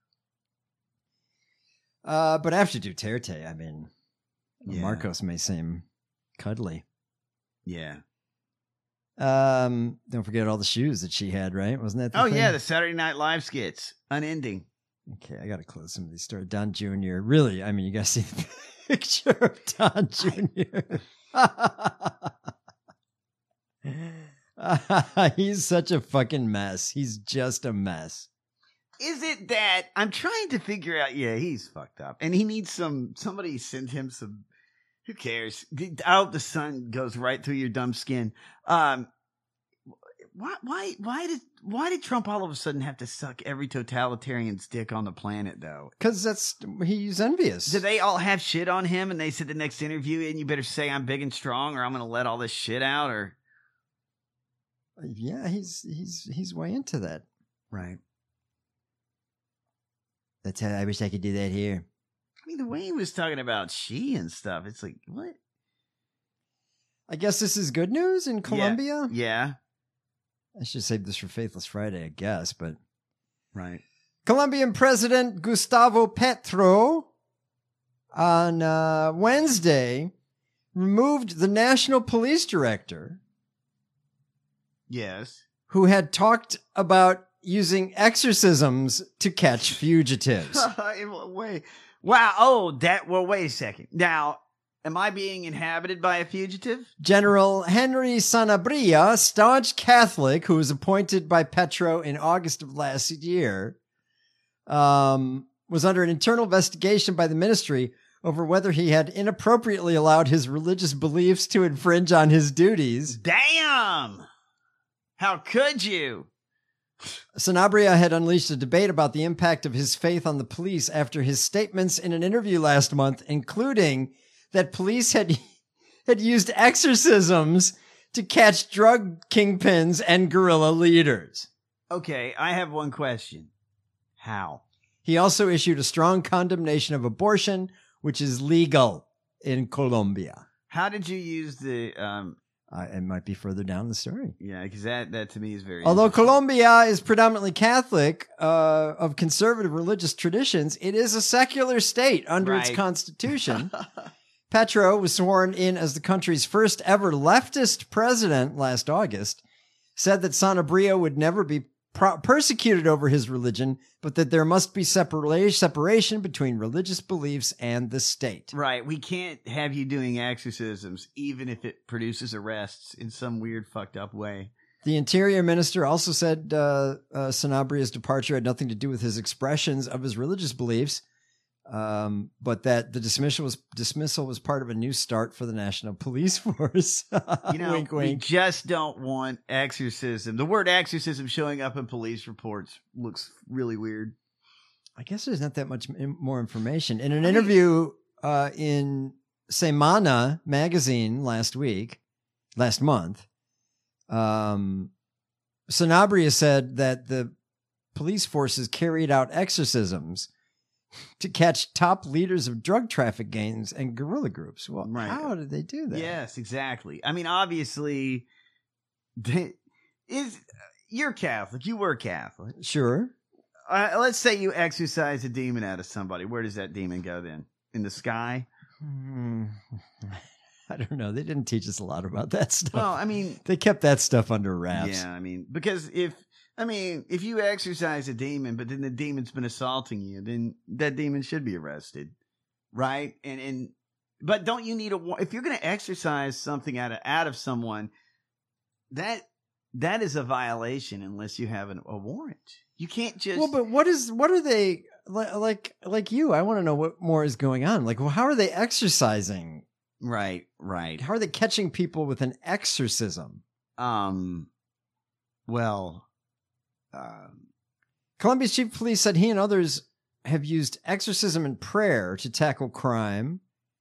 But after Duterte, I mean, Marcos may seem cuddly. Yeah. Don't forget all the shoes that she had, right? Wasn't that the thing? Yeah, the Saturday Night Live skits. Unending. Okay, I got to close some of these stories. Don Jr. Really, I mean, you got to see the picture of Don Jr. He's such a fucking mess. He's just a mess. Is it that I'm trying to figure out? Yeah, he's fucked up, and he needs somebody send him some Who cares? I hope the sun goes right through your dumb skin. Why did Trump all of a sudden have to suck every totalitarian's dick on the planet, though? Because he's envious. Do they all have shit on him and they said the next interview, and you better say I'm big and strong or I'm going to let all this shit out? Or yeah, he's way into that. Right. That's how I wish I could do that here. I mean, the way he was talking about Xi and stuff, it's like, what? I guess this is good news in Colombia? Yeah. I should save this for Faithless Friday, I guess, but... Right. Colombian President Gustavo Petro on Wednesday removed the national police director. Yes. Who had talked about using exorcisms to catch fugitives. Wait. Wow. Oh, wait a second. Now, am I being inhabited by a fugitive? General Henry Sanabria, staunch Catholic who was appointed by Petro in August of last year, was under an internal investigation by the ministry over whether he had inappropriately allowed his religious beliefs to infringe on his duties. Damn! How could you? Sanabria had unleashed a debate about the impact of his faith on the police after his statements in an interview last month, including that police had used exorcisms to catch drug kingpins and guerrilla leaders. Okay, I have one question. How? He also issued a strong condemnation of abortion, which is legal in Colombia. How did you use the... it might be further down the story. Yeah, because that to me is very... Although Colombia is predominantly Catholic, of conservative religious traditions, it is a secular state under its constitution. Petro was sworn in as the country's first ever leftist president last August, said that Sanabria would never be persecuted over his religion, but that there must be separation between religious beliefs and the state. Right. We can't have you doing exorcisms, even if it produces arrests in some weird, fucked up way. The interior minister also said Sanabria's departure had nothing to do with his expressions of his religious beliefs, but that the dismissal was part of a new start for the National Police Force. Wink, we wink. just don't want exorcism. The word exorcism showing up in police reports looks really weird. I guess there's not that much more information. In an interview in Semana magazine last month, Sanabria said that the police forces carried out exorcisms to catch top leaders of drug traffic gangs and guerrilla groups. Well, how did they do that? Yes, exactly. I mean, obviously, you're Catholic. You were Catholic. Sure. Let's say you exorcise a demon out of somebody. Where does that demon go then? In the sky? I don't know. They didn't teach us a lot about that stuff. Well, I mean, they kept that stuff under wraps. Yeah, I mean, because if you exorcise a demon, but then the demon's been assaulting you, then that demon should be arrested, right? But don't you need if you're going to exorcise something out of someone, that is a violation unless you have a warrant. You can't just... Well, but what are they, like you, I want to know what more is going on. Like, well, how are they exercising? Right. How are they catching people with an exorcism? Colombia's chief of police said he and others have used exorcism and prayer to tackle crime,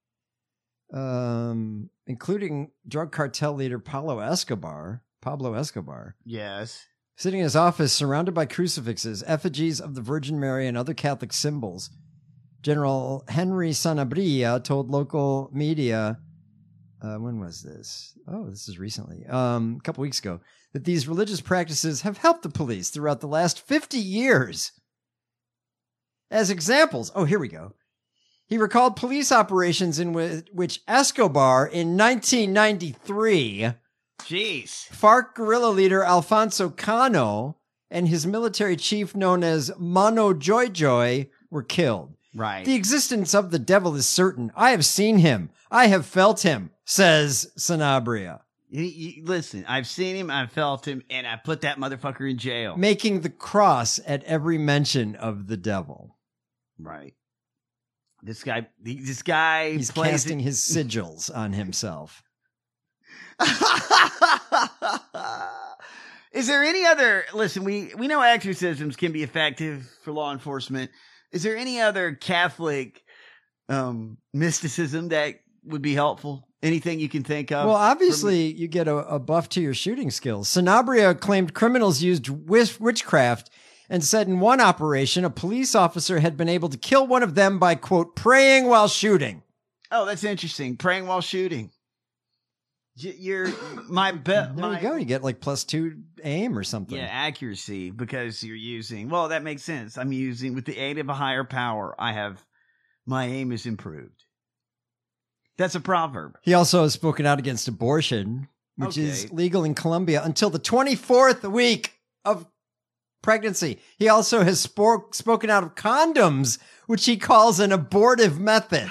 including drug cartel leader Pablo Escobar. Yes. Sitting in his office surrounded by crucifixes, effigies of the Virgin Mary, and other Catholic symbols. General Henry Sanabria told local media, when was this? Oh, this is recently, a couple weeks ago, that these religious practices have helped the police throughout the last 50 years. As examples, here we go. He recalled police operations in which Escobar in 1993, FARC guerrilla leader Alfonso Cano and his military chief known as Mano Joy were killed. Right. The existence of the devil is certain. I have seen him. I have felt him, says Sanabria. Listen, I've seen him, I've felt him, and I put that motherfucker in jail. Making the cross at every mention of the devil. Right. This guy He's plays casting his sigils on himself. Is there any other? Listen, we know exorcisms can be effective for law enforcement. Is there any other Catholic mysticism that would be helpful? Anything you can think of? Well, obviously, you get a buff to your shooting skills. Sanabria claimed criminals used witchcraft and said in one operation, a police officer had been able to kill one of them by, quote, praying while shooting. Oh, that's interesting. Praying while shooting. There you go. You get like +2 aim or something. Yeah, accuracy, because you're using, well, that makes sense. I'm using, with the aid of a higher power, my aim is improved. That's a proverb. He also has spoken out against abortion, which is legal in Colombia until the 24th week of pregnancy. He also has spoken out of condoms, which he calls an abortive method.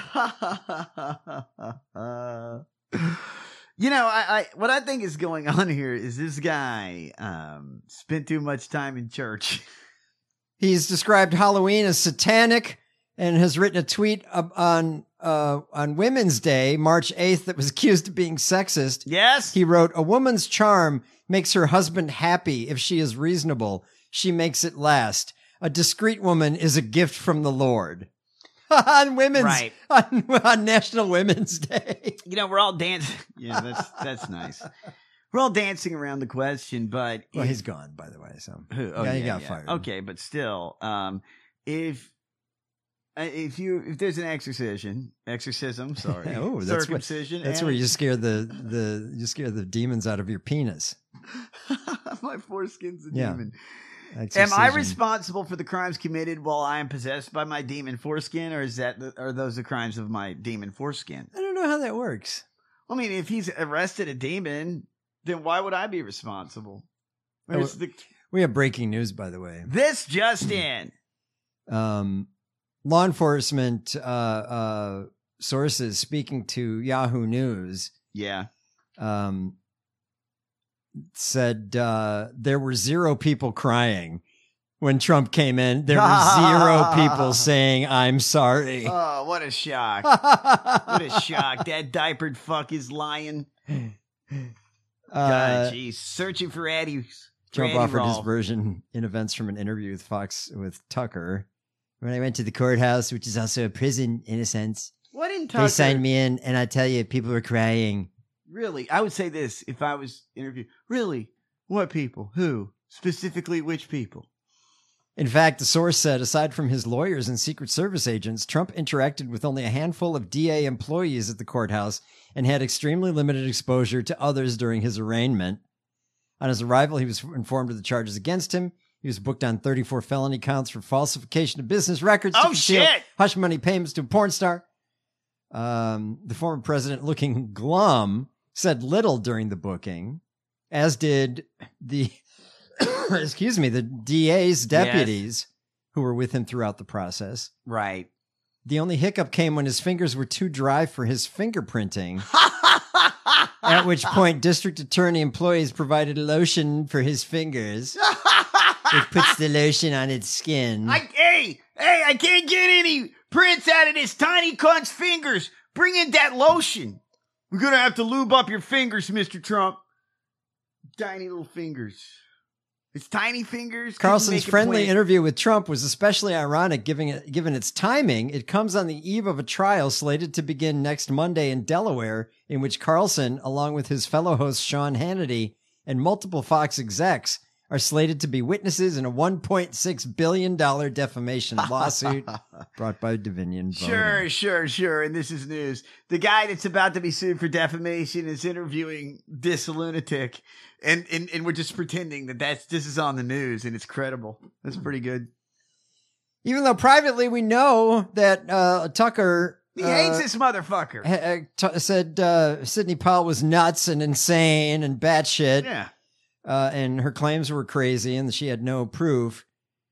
You know, what I think is going on here is this guy spent too much time in church. He's described Halloween as satanic and has written a tweet on Women's Day, March 8th, that was accused of being sexist. Yes. He wrote, "A woman's charm makes her husband happy if she is reasonable. She makes it last. A discreet woman is a gift from the Lord." on National Women's Day. You know, we're all dancing. Yeah, that's nice. We're all dancing around the question, but he's gone, by the way. So he got fired. Okay, but still, if there's an exorcism, sorry, circumcision. That's where you scare the demons out of your penis. My foreskin's a Yeah. demon. Exorcism. Am I responsible for the crimes committed while I am possessed by my demon foreskin, or are those the crimes of my demon foreskin? I don't know how that works. I mean, if he's arrested a demon, then why would I be responsible? We have breaking news, by the way. This just in. Law enforcement sources speaking to Yahoo News. Yeah. Said there were 0 people crying when Trump came in. There were 0 people saying, "I'm sorry." Oh, what a shock. What a shock. That diapered fuck is lying. God, jeez. Searching for Eddie's. Trump offered his version in events from an interview with Fox with Tucker. When I went to the courthouse, which is also a prison in a sense, What in Tucker? they signed me in, and I tell you, people were crying. Really? I would say this if I was interviewed. Really? What people? Who? Specifically, which people? In fact, the source said, aside from his lawyers and Secret Service agents, Trump interacted with only a handful of DA employees at the courthouse and had extremely limited exposure to others during his arraignment. On his arrival, he was informed of the charges against him. He was booked on 34 felony counts for falsification of business records to conceal hush money payments to a porn star. The former president, looking glum, said little during the booking, as did the the DA's deputies who were with him throughout the process. Right. The only hiccup came when his fingers were too dry for his fingerprinting, at which point district attorney employees provided lotion for his fingers. It puts the lotion on its skin. Hey, I can't get any prints out of this tiny cunt's fingers. Bring in that lotion. We're going to have to lube up your fingers, Mr. Trump. Tiny little fingers. It's tiny fingers. Carlson's friendly interview with Trump was especially ironic given its timing. It comes on the eve of a trial slated to begin next Monday in Delaware, in which Carlson, along with his fellow host Sean Hannity and multiple Fox execs, are slated to be witnesses in a $1.6 billion defamation lawsuit brought by Davinian Voting. Sure. And this is news. The guy that's about to be sued for defamation is interviewing this lunatic. And we're just pretending this is on the news and it's credible. That's pretty good. Even though privately we know that Tucker... He hates this motherfucker. Said Sidney Powell was nuts and insane and batshit. Yeah. And her claims were crazy and she had no proof.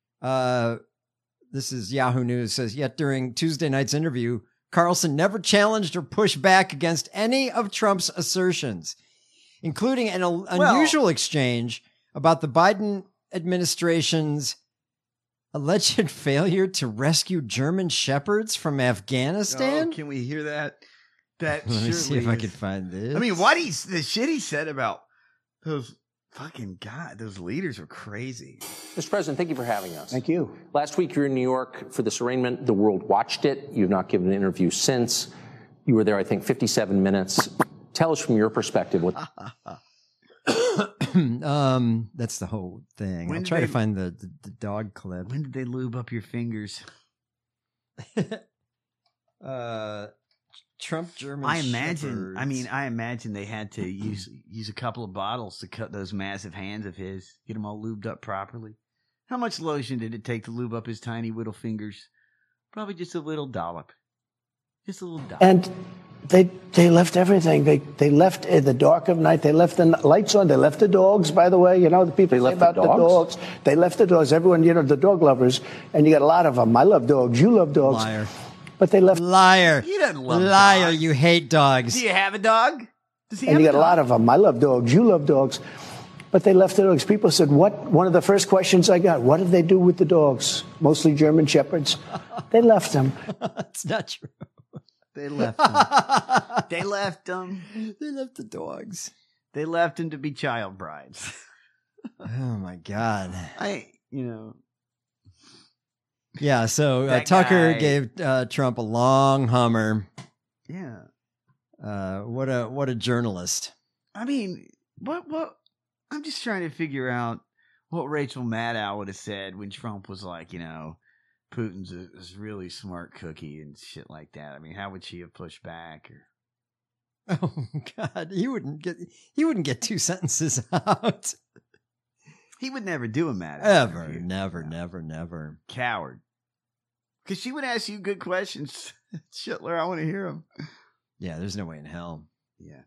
This is Yahoo News, says, yet during Tuesday night's interview, Carlson never challenged or pushed back against any of Trump's assertions, including an unusual exchange about the Biden administration's Alleged failure to rescue German shepherds from Afghanistan? Oh, can we hear that? That Let me see surely if I is- can find this. I mean, the shit he said about those fucking those leaders were crazy. Mr. President, thank you for having us. Thank you. Last week you were in New York for this arraignment. The world watched it. You've not given an interview since. You were there, I think, 57 minutes. Tell us from your perspective what. That's the whole thing. When I'll did try to they- find the dog clip. When did they lube up your fingers? Trump German. I imagine. Shepherds. I mean, I imagine they had to use a couple of bottles to cut those massive hands of his, get them all lubed up properly. How much lotion did it take to lube up his tiny little fingers? Probably just a little dollop. Just a little dollop. And they left everything. They left in the dark of night. They left the lights on. They left the dogs, by the way. You know, the people say about the dogs. They left the dogs. Everyone, you know, the dog lovers. And you got a lot of them. I love dogs. You love dogs. Liar. But they left. Liar. He doesn't love Liar. dogs. You hate dogs. Do you have a dog? Does he And have you a got a dog? lot of them. I love dogs. You love dogs. But they left the dogs. People said, what? One of the first questions I got, what did they do with the dogs? Mostly German shepherds. They left them. It's not true. They left them. They left them. They left the dogs. They left them to be child brides. Oh my God. You know. Yeah, so That Tucker guy- gave Trump a long Hummer. Yeah. What a journalist. I mean, what? I'm just trying to figure out what Rachel Maddow would have said when Trump was like, you know, Putin's a really smart cookie and shit like that. I mean, how would she have pushed back? Or Oh God, he wouldn't get two sentences out. he would never do a Maddow Ever, interview. never. Coward. Because she would ask you good questions. Schittler, I want to hear them. Yeah, there's no way in hell. Yeah.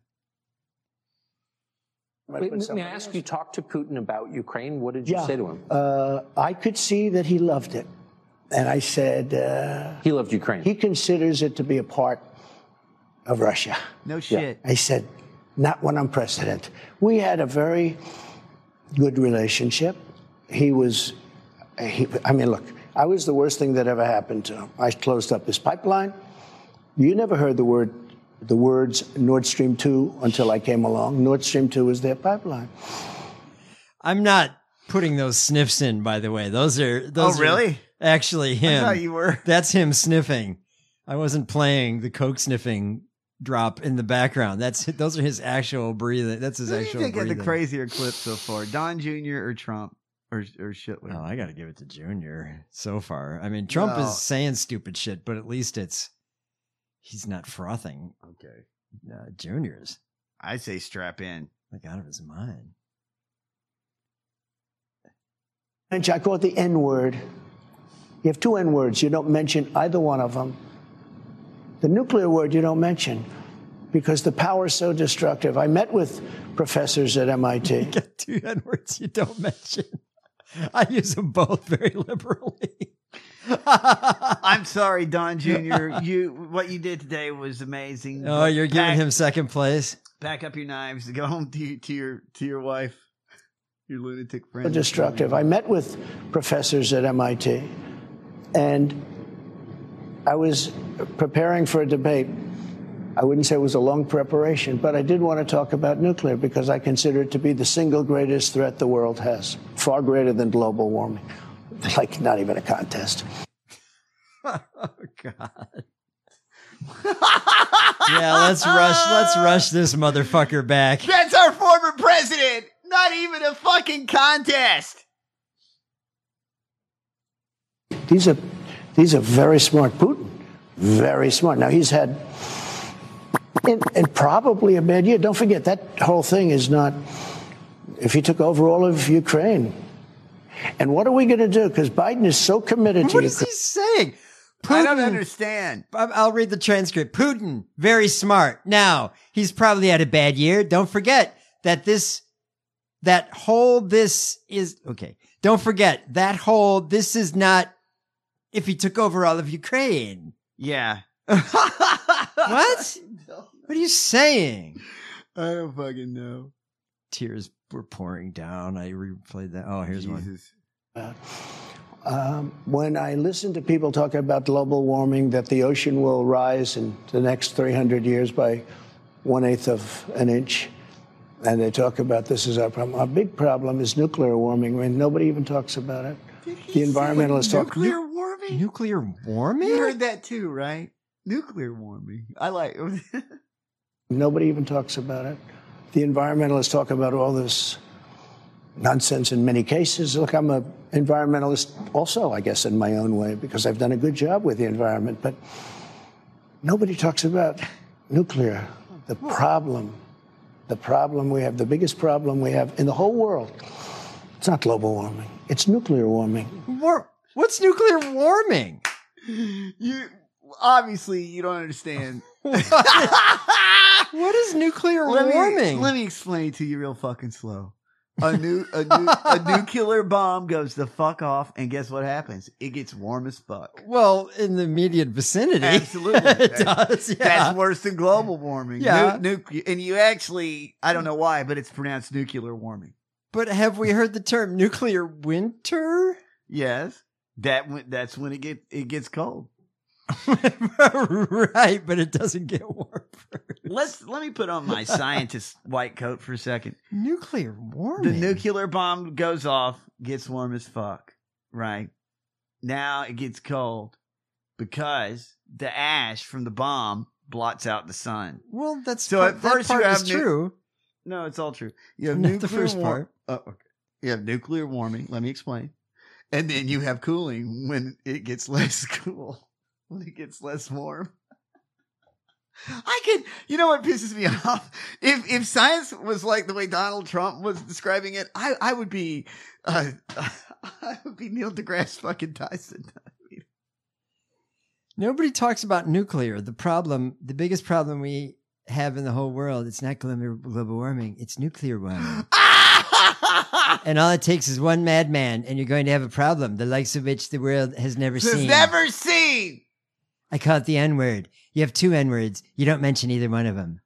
Wait, may I ask you, talk to Putin about Ukraine? What did you say to him? I could see that he loved it. And I said... he loved Ukraine. He considers it to be a part of Russia. No shit. I said, not when I'm president. We had a very good relationship. I mean, look, I was the worst thing that ever happened to him. I closed up his pipeline. You never heard the words Nord Stream 2 until I came along. Nord Stream 2 is their pipeline. I'm not putting those sniffs in, by the way. Those are really? Actually him. I thought you were. That's him sniffing. I wasn't playing the coke sniffing drop in the background. Those are his actual breathing. That's his Who do you actual think had breathing. the crazier clip so far? Don Jr. or Trump? Or Schittler? Oh, I got to give it to Junior so far. I mean, Trump No. is saying stupid shit, but at least he's not frothing. Okay. Junior's I say strap in. like out of his mind. And I call it the N-word. You have two N-words. You don't mention either one of them. The nuclear word you don't mention because the power is so destructive. I met with professors at MIT. You got two N-words you don't mention. I use them both very liberally. I'm sorry, Don Jr. What you did today was amazing. Oh, you're giving him second place? Pack up your knives to go home to your wife, your lunatic friend. So destructive. I met with professors at MIT, and I was preparing for a debate. I wouldn't say it was a long preparation, but I did want to talk about nuclear because I consider it to be the single greatest threat the world has, far greater than global warming. Like, not even a contest. Oh God. Yeah, let's rush this motherfucker back. That's our former president. Not even a fucking contest. These are very smart. Putin, very smart. Now he's had, and probably a bad year. Don't forget that whole thing is not. If he took over all of Ukraine, and what are we going to do? Because Biden is so committed to What is Ukraine. he saying? I don't understand. I'll read the transcript. Putin, very smart. Now, he's probably had a bad year. Don't forget that this is, okay. Don't forget this is not if he took over all of Ukraine. Yeah. What? What are you saying? I don't fucking know. Tears were pouring down. I replayed that. Oh, here's one. When I listen to people talk about global warming, that the ocean will rise in the next 300 years by 1/8 of an inch, and they talk about this is our problem. Our big problem is nuclear warming. I mean, nobody even talks about it. The environmentalists talk. Nuclear warming? Nuclear warming? You heard that too, right? Nuclear warming. I like Nobody even talks about it. The environmentalists talk about all this nonsense in many cases. Look, I'm an environmentalist also, I guess, in my own way, because I've done a good job with the environment. But nobody talks about nuclear. The problem we have, the biggest problem we have in the whole world, it's not global warming. It's nuclear warming. What's nuclear warming? You obviously you don't understand. What is nuclear warming? Let me explain it to you real fucking slow. A nuclear bomb goes the fuck off, and guess what happens? It gets warm as fuck. Well, in the immediate vicinity. Absolutely. It does, yeah. That's worse than global warming. Yeah. And you actually, I don't know why, but it's pronounced nuclear warming. But have we heard the term nuclear winter? Yes. That's when it gets cold. Right, but it doesn't get warm. Let me put on my scientist white coat for a second. Nuclear warming. The nuclear bomb goes off, gets warm as fuck. Right. Now it gets cold because the ash from the bomb blots out the sun. Well, that's so at first that part you have is true. No, it's all true. You have Not the first part. Oh, okay. You have nuclear warming. Let me explain. And then you have cooling when it gets less cool. When it gets less warm. You know what pisses me off? If science was like the way Donald Trump was describing it, I would be Neil deGrasse fucking Tyson. Nobody talks about nuclear. The biggest problem we have in the whole world, it's not global warming, it's nuclear warming. And all it takes is one madman, and you're going to have a problem, the likes of which the world has never seen. Never seen! I call it the N-word. You have two N-words. You don't mention either one of them.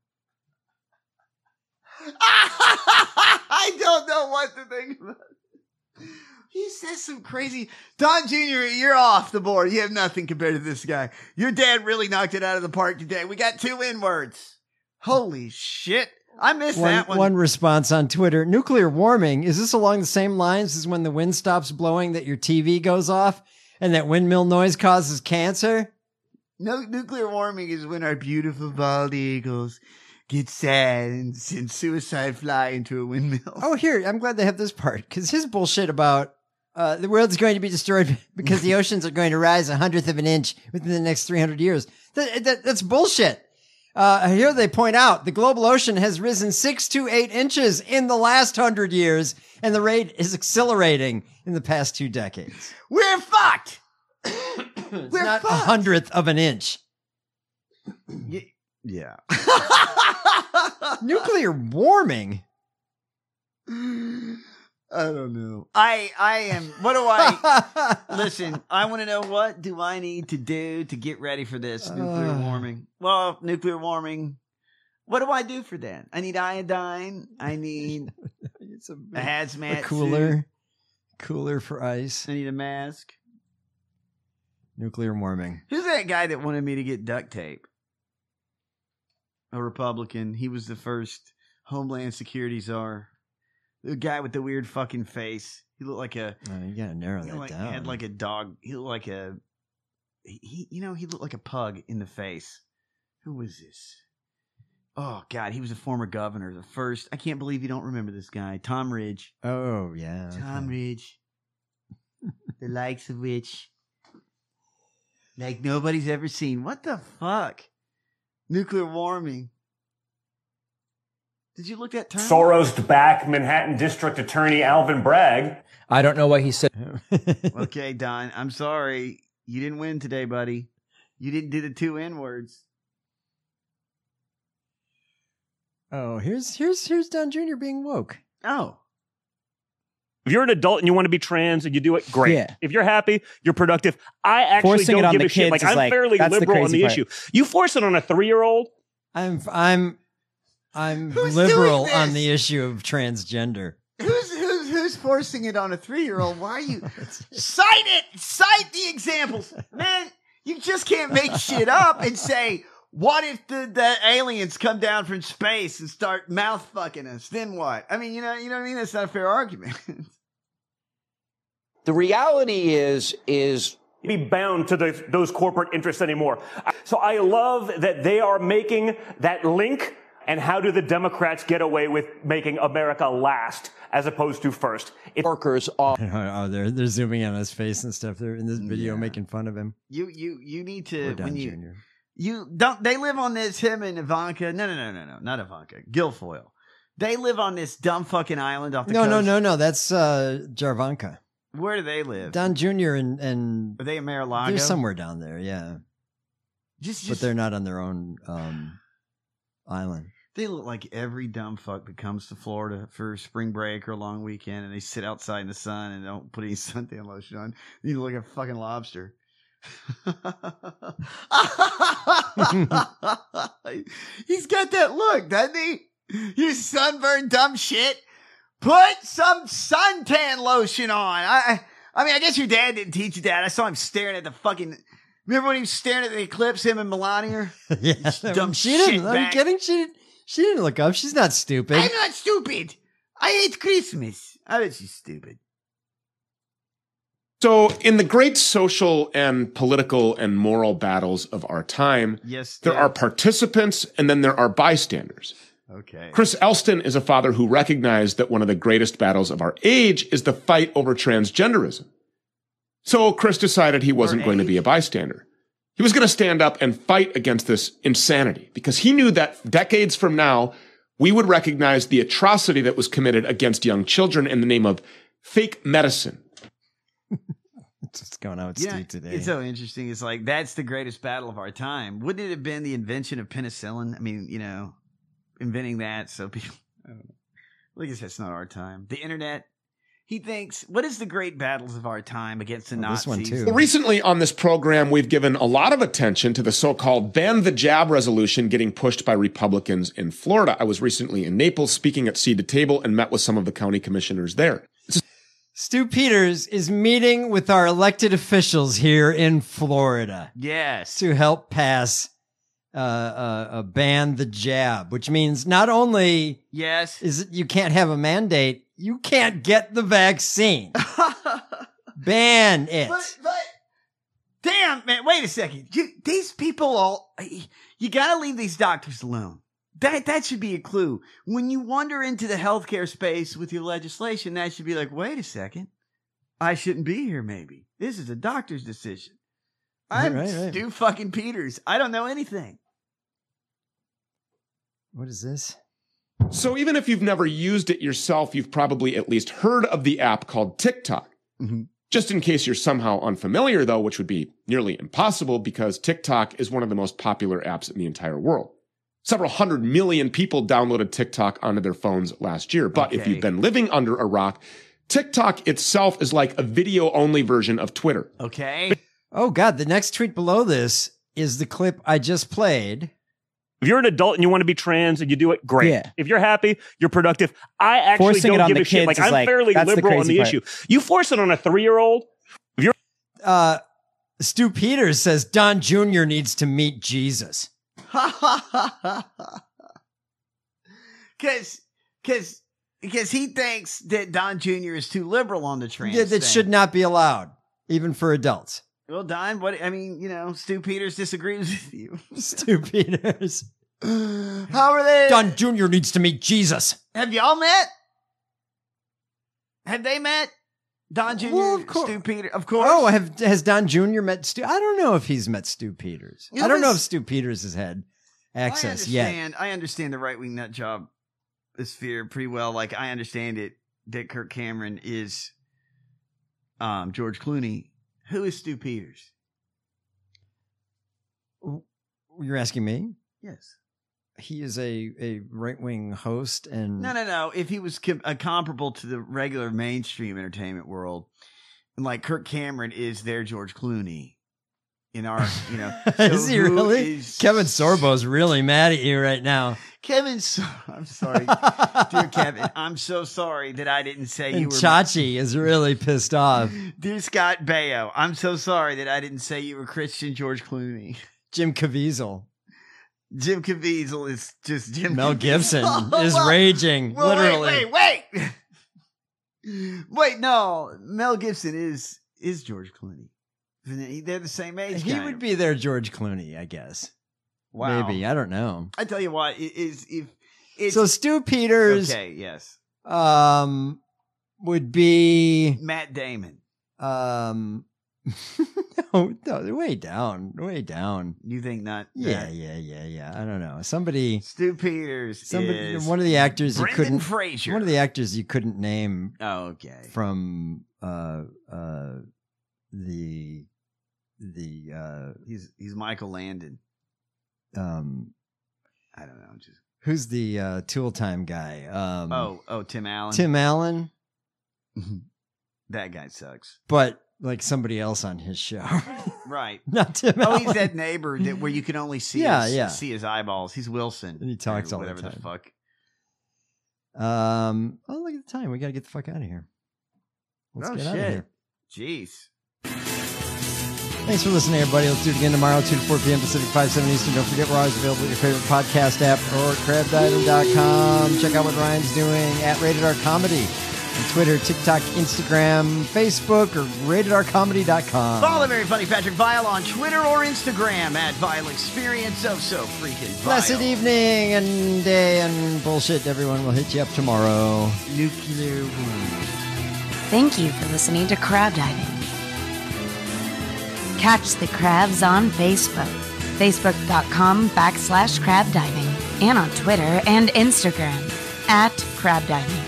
I don't know what to think about it. He says some crazy... Don Jr., you're off the board. You have nothing compared to this guy. Your dad really knocked it out of the park today. We got two N-words. Holy shit. I missed that one. One response on Twitter. Nuclear warming. Is this along the same lines as when the wind stops blowing that your TV goes off and that windmill noise causes cancer? No, nuclear warming is when our beautiful bald eagles get sad and send suicide fly into a windmill. Oh, here. I'm glad they have this part, because his bullshit about the world's going to be destroyed because the oceans are going to rise 1/100 of an inch within the next 300 years. That's bullshit. Here they point out the global ocean has risen 6 to 8 inches in the last 100 years, and the rate is accelerating in the past 2 decades. We're fucked! It's not 1/100 of an inch. Yeah. Nuclear warming? I don't know. I am. What do I listen? I want to know, what do I need to do to get ready for this nuclear warming? Well, nuclear warming. What do I do for that? I need iodine. I need a hazmat suit. Cooler for ice. I need a mask. Nuclear warming. Who's that guy that wanted me to get duct tape? A Republican. He was the first Homeland Security czar. The guy with the weird fucking face. He looked like a... Oh, you gotta narrow that down. He had like a dog. He looked like a... He looked like a pug in the face. Who was this? Oh, God. He was a former governor. The first... I can't believe you don't remember this guy. Tom Ridge. Oh, yeah. Tom Ridge. The likes of which... like nobody's ever seen. What the fuck? Nuclear warming. Did you look at term? Soros-backed Manhattan District Attorney Alvin Bragg. I don't know what he said. Okay, Don, I'm sorry. You didn't win today, buddy. You didn't do the 2 N-words. Oh, here's Don Jr. being woke. Oh. If you're an adult and you want to be trans and you do it, great. Yeah. If you're happy, you're productive. I actually Forcing it don't on give the a shit. kids Like, is I'm fairly that's the liberal on crazy the part. issue. You force it on a 3-year-old. I'm liberal on the issue of transgender. Who's who's forcing it on a 3-year-old? Why are you cite it? Cite the examples, man. You just can't make shit up and say, what if the aliens come down from space and start mouth fucking us? Then what? I mean, you know what I mean? That's not a fair argument. The reality is be bound to those corporate interests anymore. So I love that they are making that link. And how do the Democrats get away with making America last as opposed to first? Workers off. Oh, they're zooming in on his face and stuff. They're in this video making fun of him. You need to Don when Jr. you don't. They live on this. Him and Ivanka. No, not Ivanka. Guilfoyle. They live on this dumb fucking island off the coast. No. That's Jarvanka. Where do they live? Don Jr. and are they in Mar-a-Lago? They're somewhere down there. Yeah. But they're not on their own island. They look like every dumb fuck that comes to Florida for spring break or a long weekend, and they sit outside in the sun and don't put any suntan lotion on. You look like a fucking lobster. He's got that look, doesn't he? You sunburned dumb shit. Put some suntan lotion on. I mean, I guess your dad didn't teach you that. I saw him staring at the fucking. Remember when he was staring at the eclipse, him and Melania? Yeah, dumb she didn't. shit Are you kidding? She didn't look up. She's not stupid. I'm not stupid. I hate Christmas. I bet she's stupid. So, in the great social and political and moral battles of our time, there are participants and then there are bystanders. Okay. Chris Elston is a father who recognized that one of the greatest battles of our age is the fight over transgenderism. So Chris decided he wasn't going to be a bystander. He was going to stand up and fight against this insanity because he knew that decades from now, we would recognize the atrocity that was committed against young children in the name of fake medicine. What's going on with Steve today? It's so interesting. It's like, that's the greatest battle of our time. Wouldn't it have been the invention of penicillin? I mean, inventing that. So people, I don't know. I guess that's not our time. The internet. He thinks, what is the great battles of our time against the Nazis? This one too. Well, recently on this program, we've given a lot of attention to the so-called ban the jab resolution getting pushed by Republicans in Florida. I was recently in Naples speaking at Seed to Table and met with some of the county commissioners there. Stu Peters is meeting with our elected officials here in Florida. Yes. To help pass ban the jab, which means not only is it you can't have a mandate, you can't get the vaccine. Ban it. But damn, man, wait a second. These people you gotta leave these doctors alone. That should be a clue. When you wander into the healthcare space with your legislation, that should be like, wait a second. I shouldn't be here, maybe. This is a doctor's decision. I'm Right. Stu fucking Peters. I don't know anything. What is this? So even if you've never used it yourself, you've probably at least heard of the app called TikTok. Mm-hmm. Just in case you're somehow unfamiliar, though, which would be nearly impossible because TikTok is one of the most popular apps in the entire world. Several 100 million people downloaded TikTok onto their phones last year. But if you've been living under a rock, TikTok itself is like a video-only version of Twitter. Okay. Oh, God. The next tweet below this is the clip I just played. If you're an adult and you want to be trans and you do it, great. Yeah. If you're happy, you're productive. I actually Forcing it don't on give the a shit. kids Like, is I'm fairly that's the liberal on the crazy issue. You force it on a 3-year-old. If you're Stu Peters says Don Jr. needs to meet Jesus. Because he thinks that Don Jr. is too liberal on the trans That thing. should not be allowed, even for adults. Well, Don, Stu Peters disagrees with you. Stu Peters. How are they? Don Jr. needs to meet Jesus. Have y'all met? Have they met? Don Jr. Well, of course. Stu Peters, of course. Oh, has Don Jr. met Stu? I don't know if he's met Stu Peters. I don't know if Stu Peters has had access yet. I understand the right-wing nut job sphere pretty well. Like, I understand it that Kirk Cameron is George Clooney. Who is Stu Peters? You're asking me? Yes. He is a right-wing host and... No. If he was comparable to the regular mainstream entertainment world, like Kirk Cameron is their George Clooney in our, Is he who really? is- Kevin Sorbo's really mad at you right now. I'm sorry, dear Kevin. I'm so sorry that I didn't say you And were. Chachi is really pissed off. Dear Scott Baio, I'm so sorry that I didn't say you were Christian George Clooney. Jim Caviezel. Jim Caviezel is just Jim. Mel Caviezel. Gibson Oh, is well, raging, well, literally. Wait, no. Mel Gibson is George Clooney. They're the same age. He would be their George Clooney, I guess. Wow. Maybe. I don't know. I tell you what, if it's So Stu Peters okay, yes, would be Matt Damon. no, way down. You think not? Yeah. I don't know. Somebody Stu Peters. Is one of the actors Brendan you couldn't Fraser. One of the actors you couldn't name. Oh, okay. From he's Michael Landon. I don't know. Just who's the Tool Time guy? Tim Allen. Tim Allen. That guy sucks. But like somebody else on his show. Right. Not Tim Oh, Allen. he's that neighbor where you can only see see his eyeballs. He's Wilson. And he talks or all the whatever time. fuck. Oh, look at the time. We got to get the fuck out of here. Let's get out of here. Jeez. Thanks for listening, everybody. Let's do it again tomorrow, 2 to 4 p.m. Pacific, 5, 7 Eastern. Don't forget, we're always available at your favorite podcast app or crabdiving.com. Check out what Ryan's doing at Rated R Comedy on Twitter, TikTok, Instagram, Facebook, or ratedrcomedy.com. Follow the very funny Patrick Vile on Twitter or Instagram at Vile Experience. So freaking vile. Blessed evening and day and bullshit, everyone. We'll hit you up tomorrow. Nuclear war. Thank you for listening to Crab Diving. Catch the crabs on Facebook, facebook.com/crabdiving, and on Twitter and Instagram @crabdiving.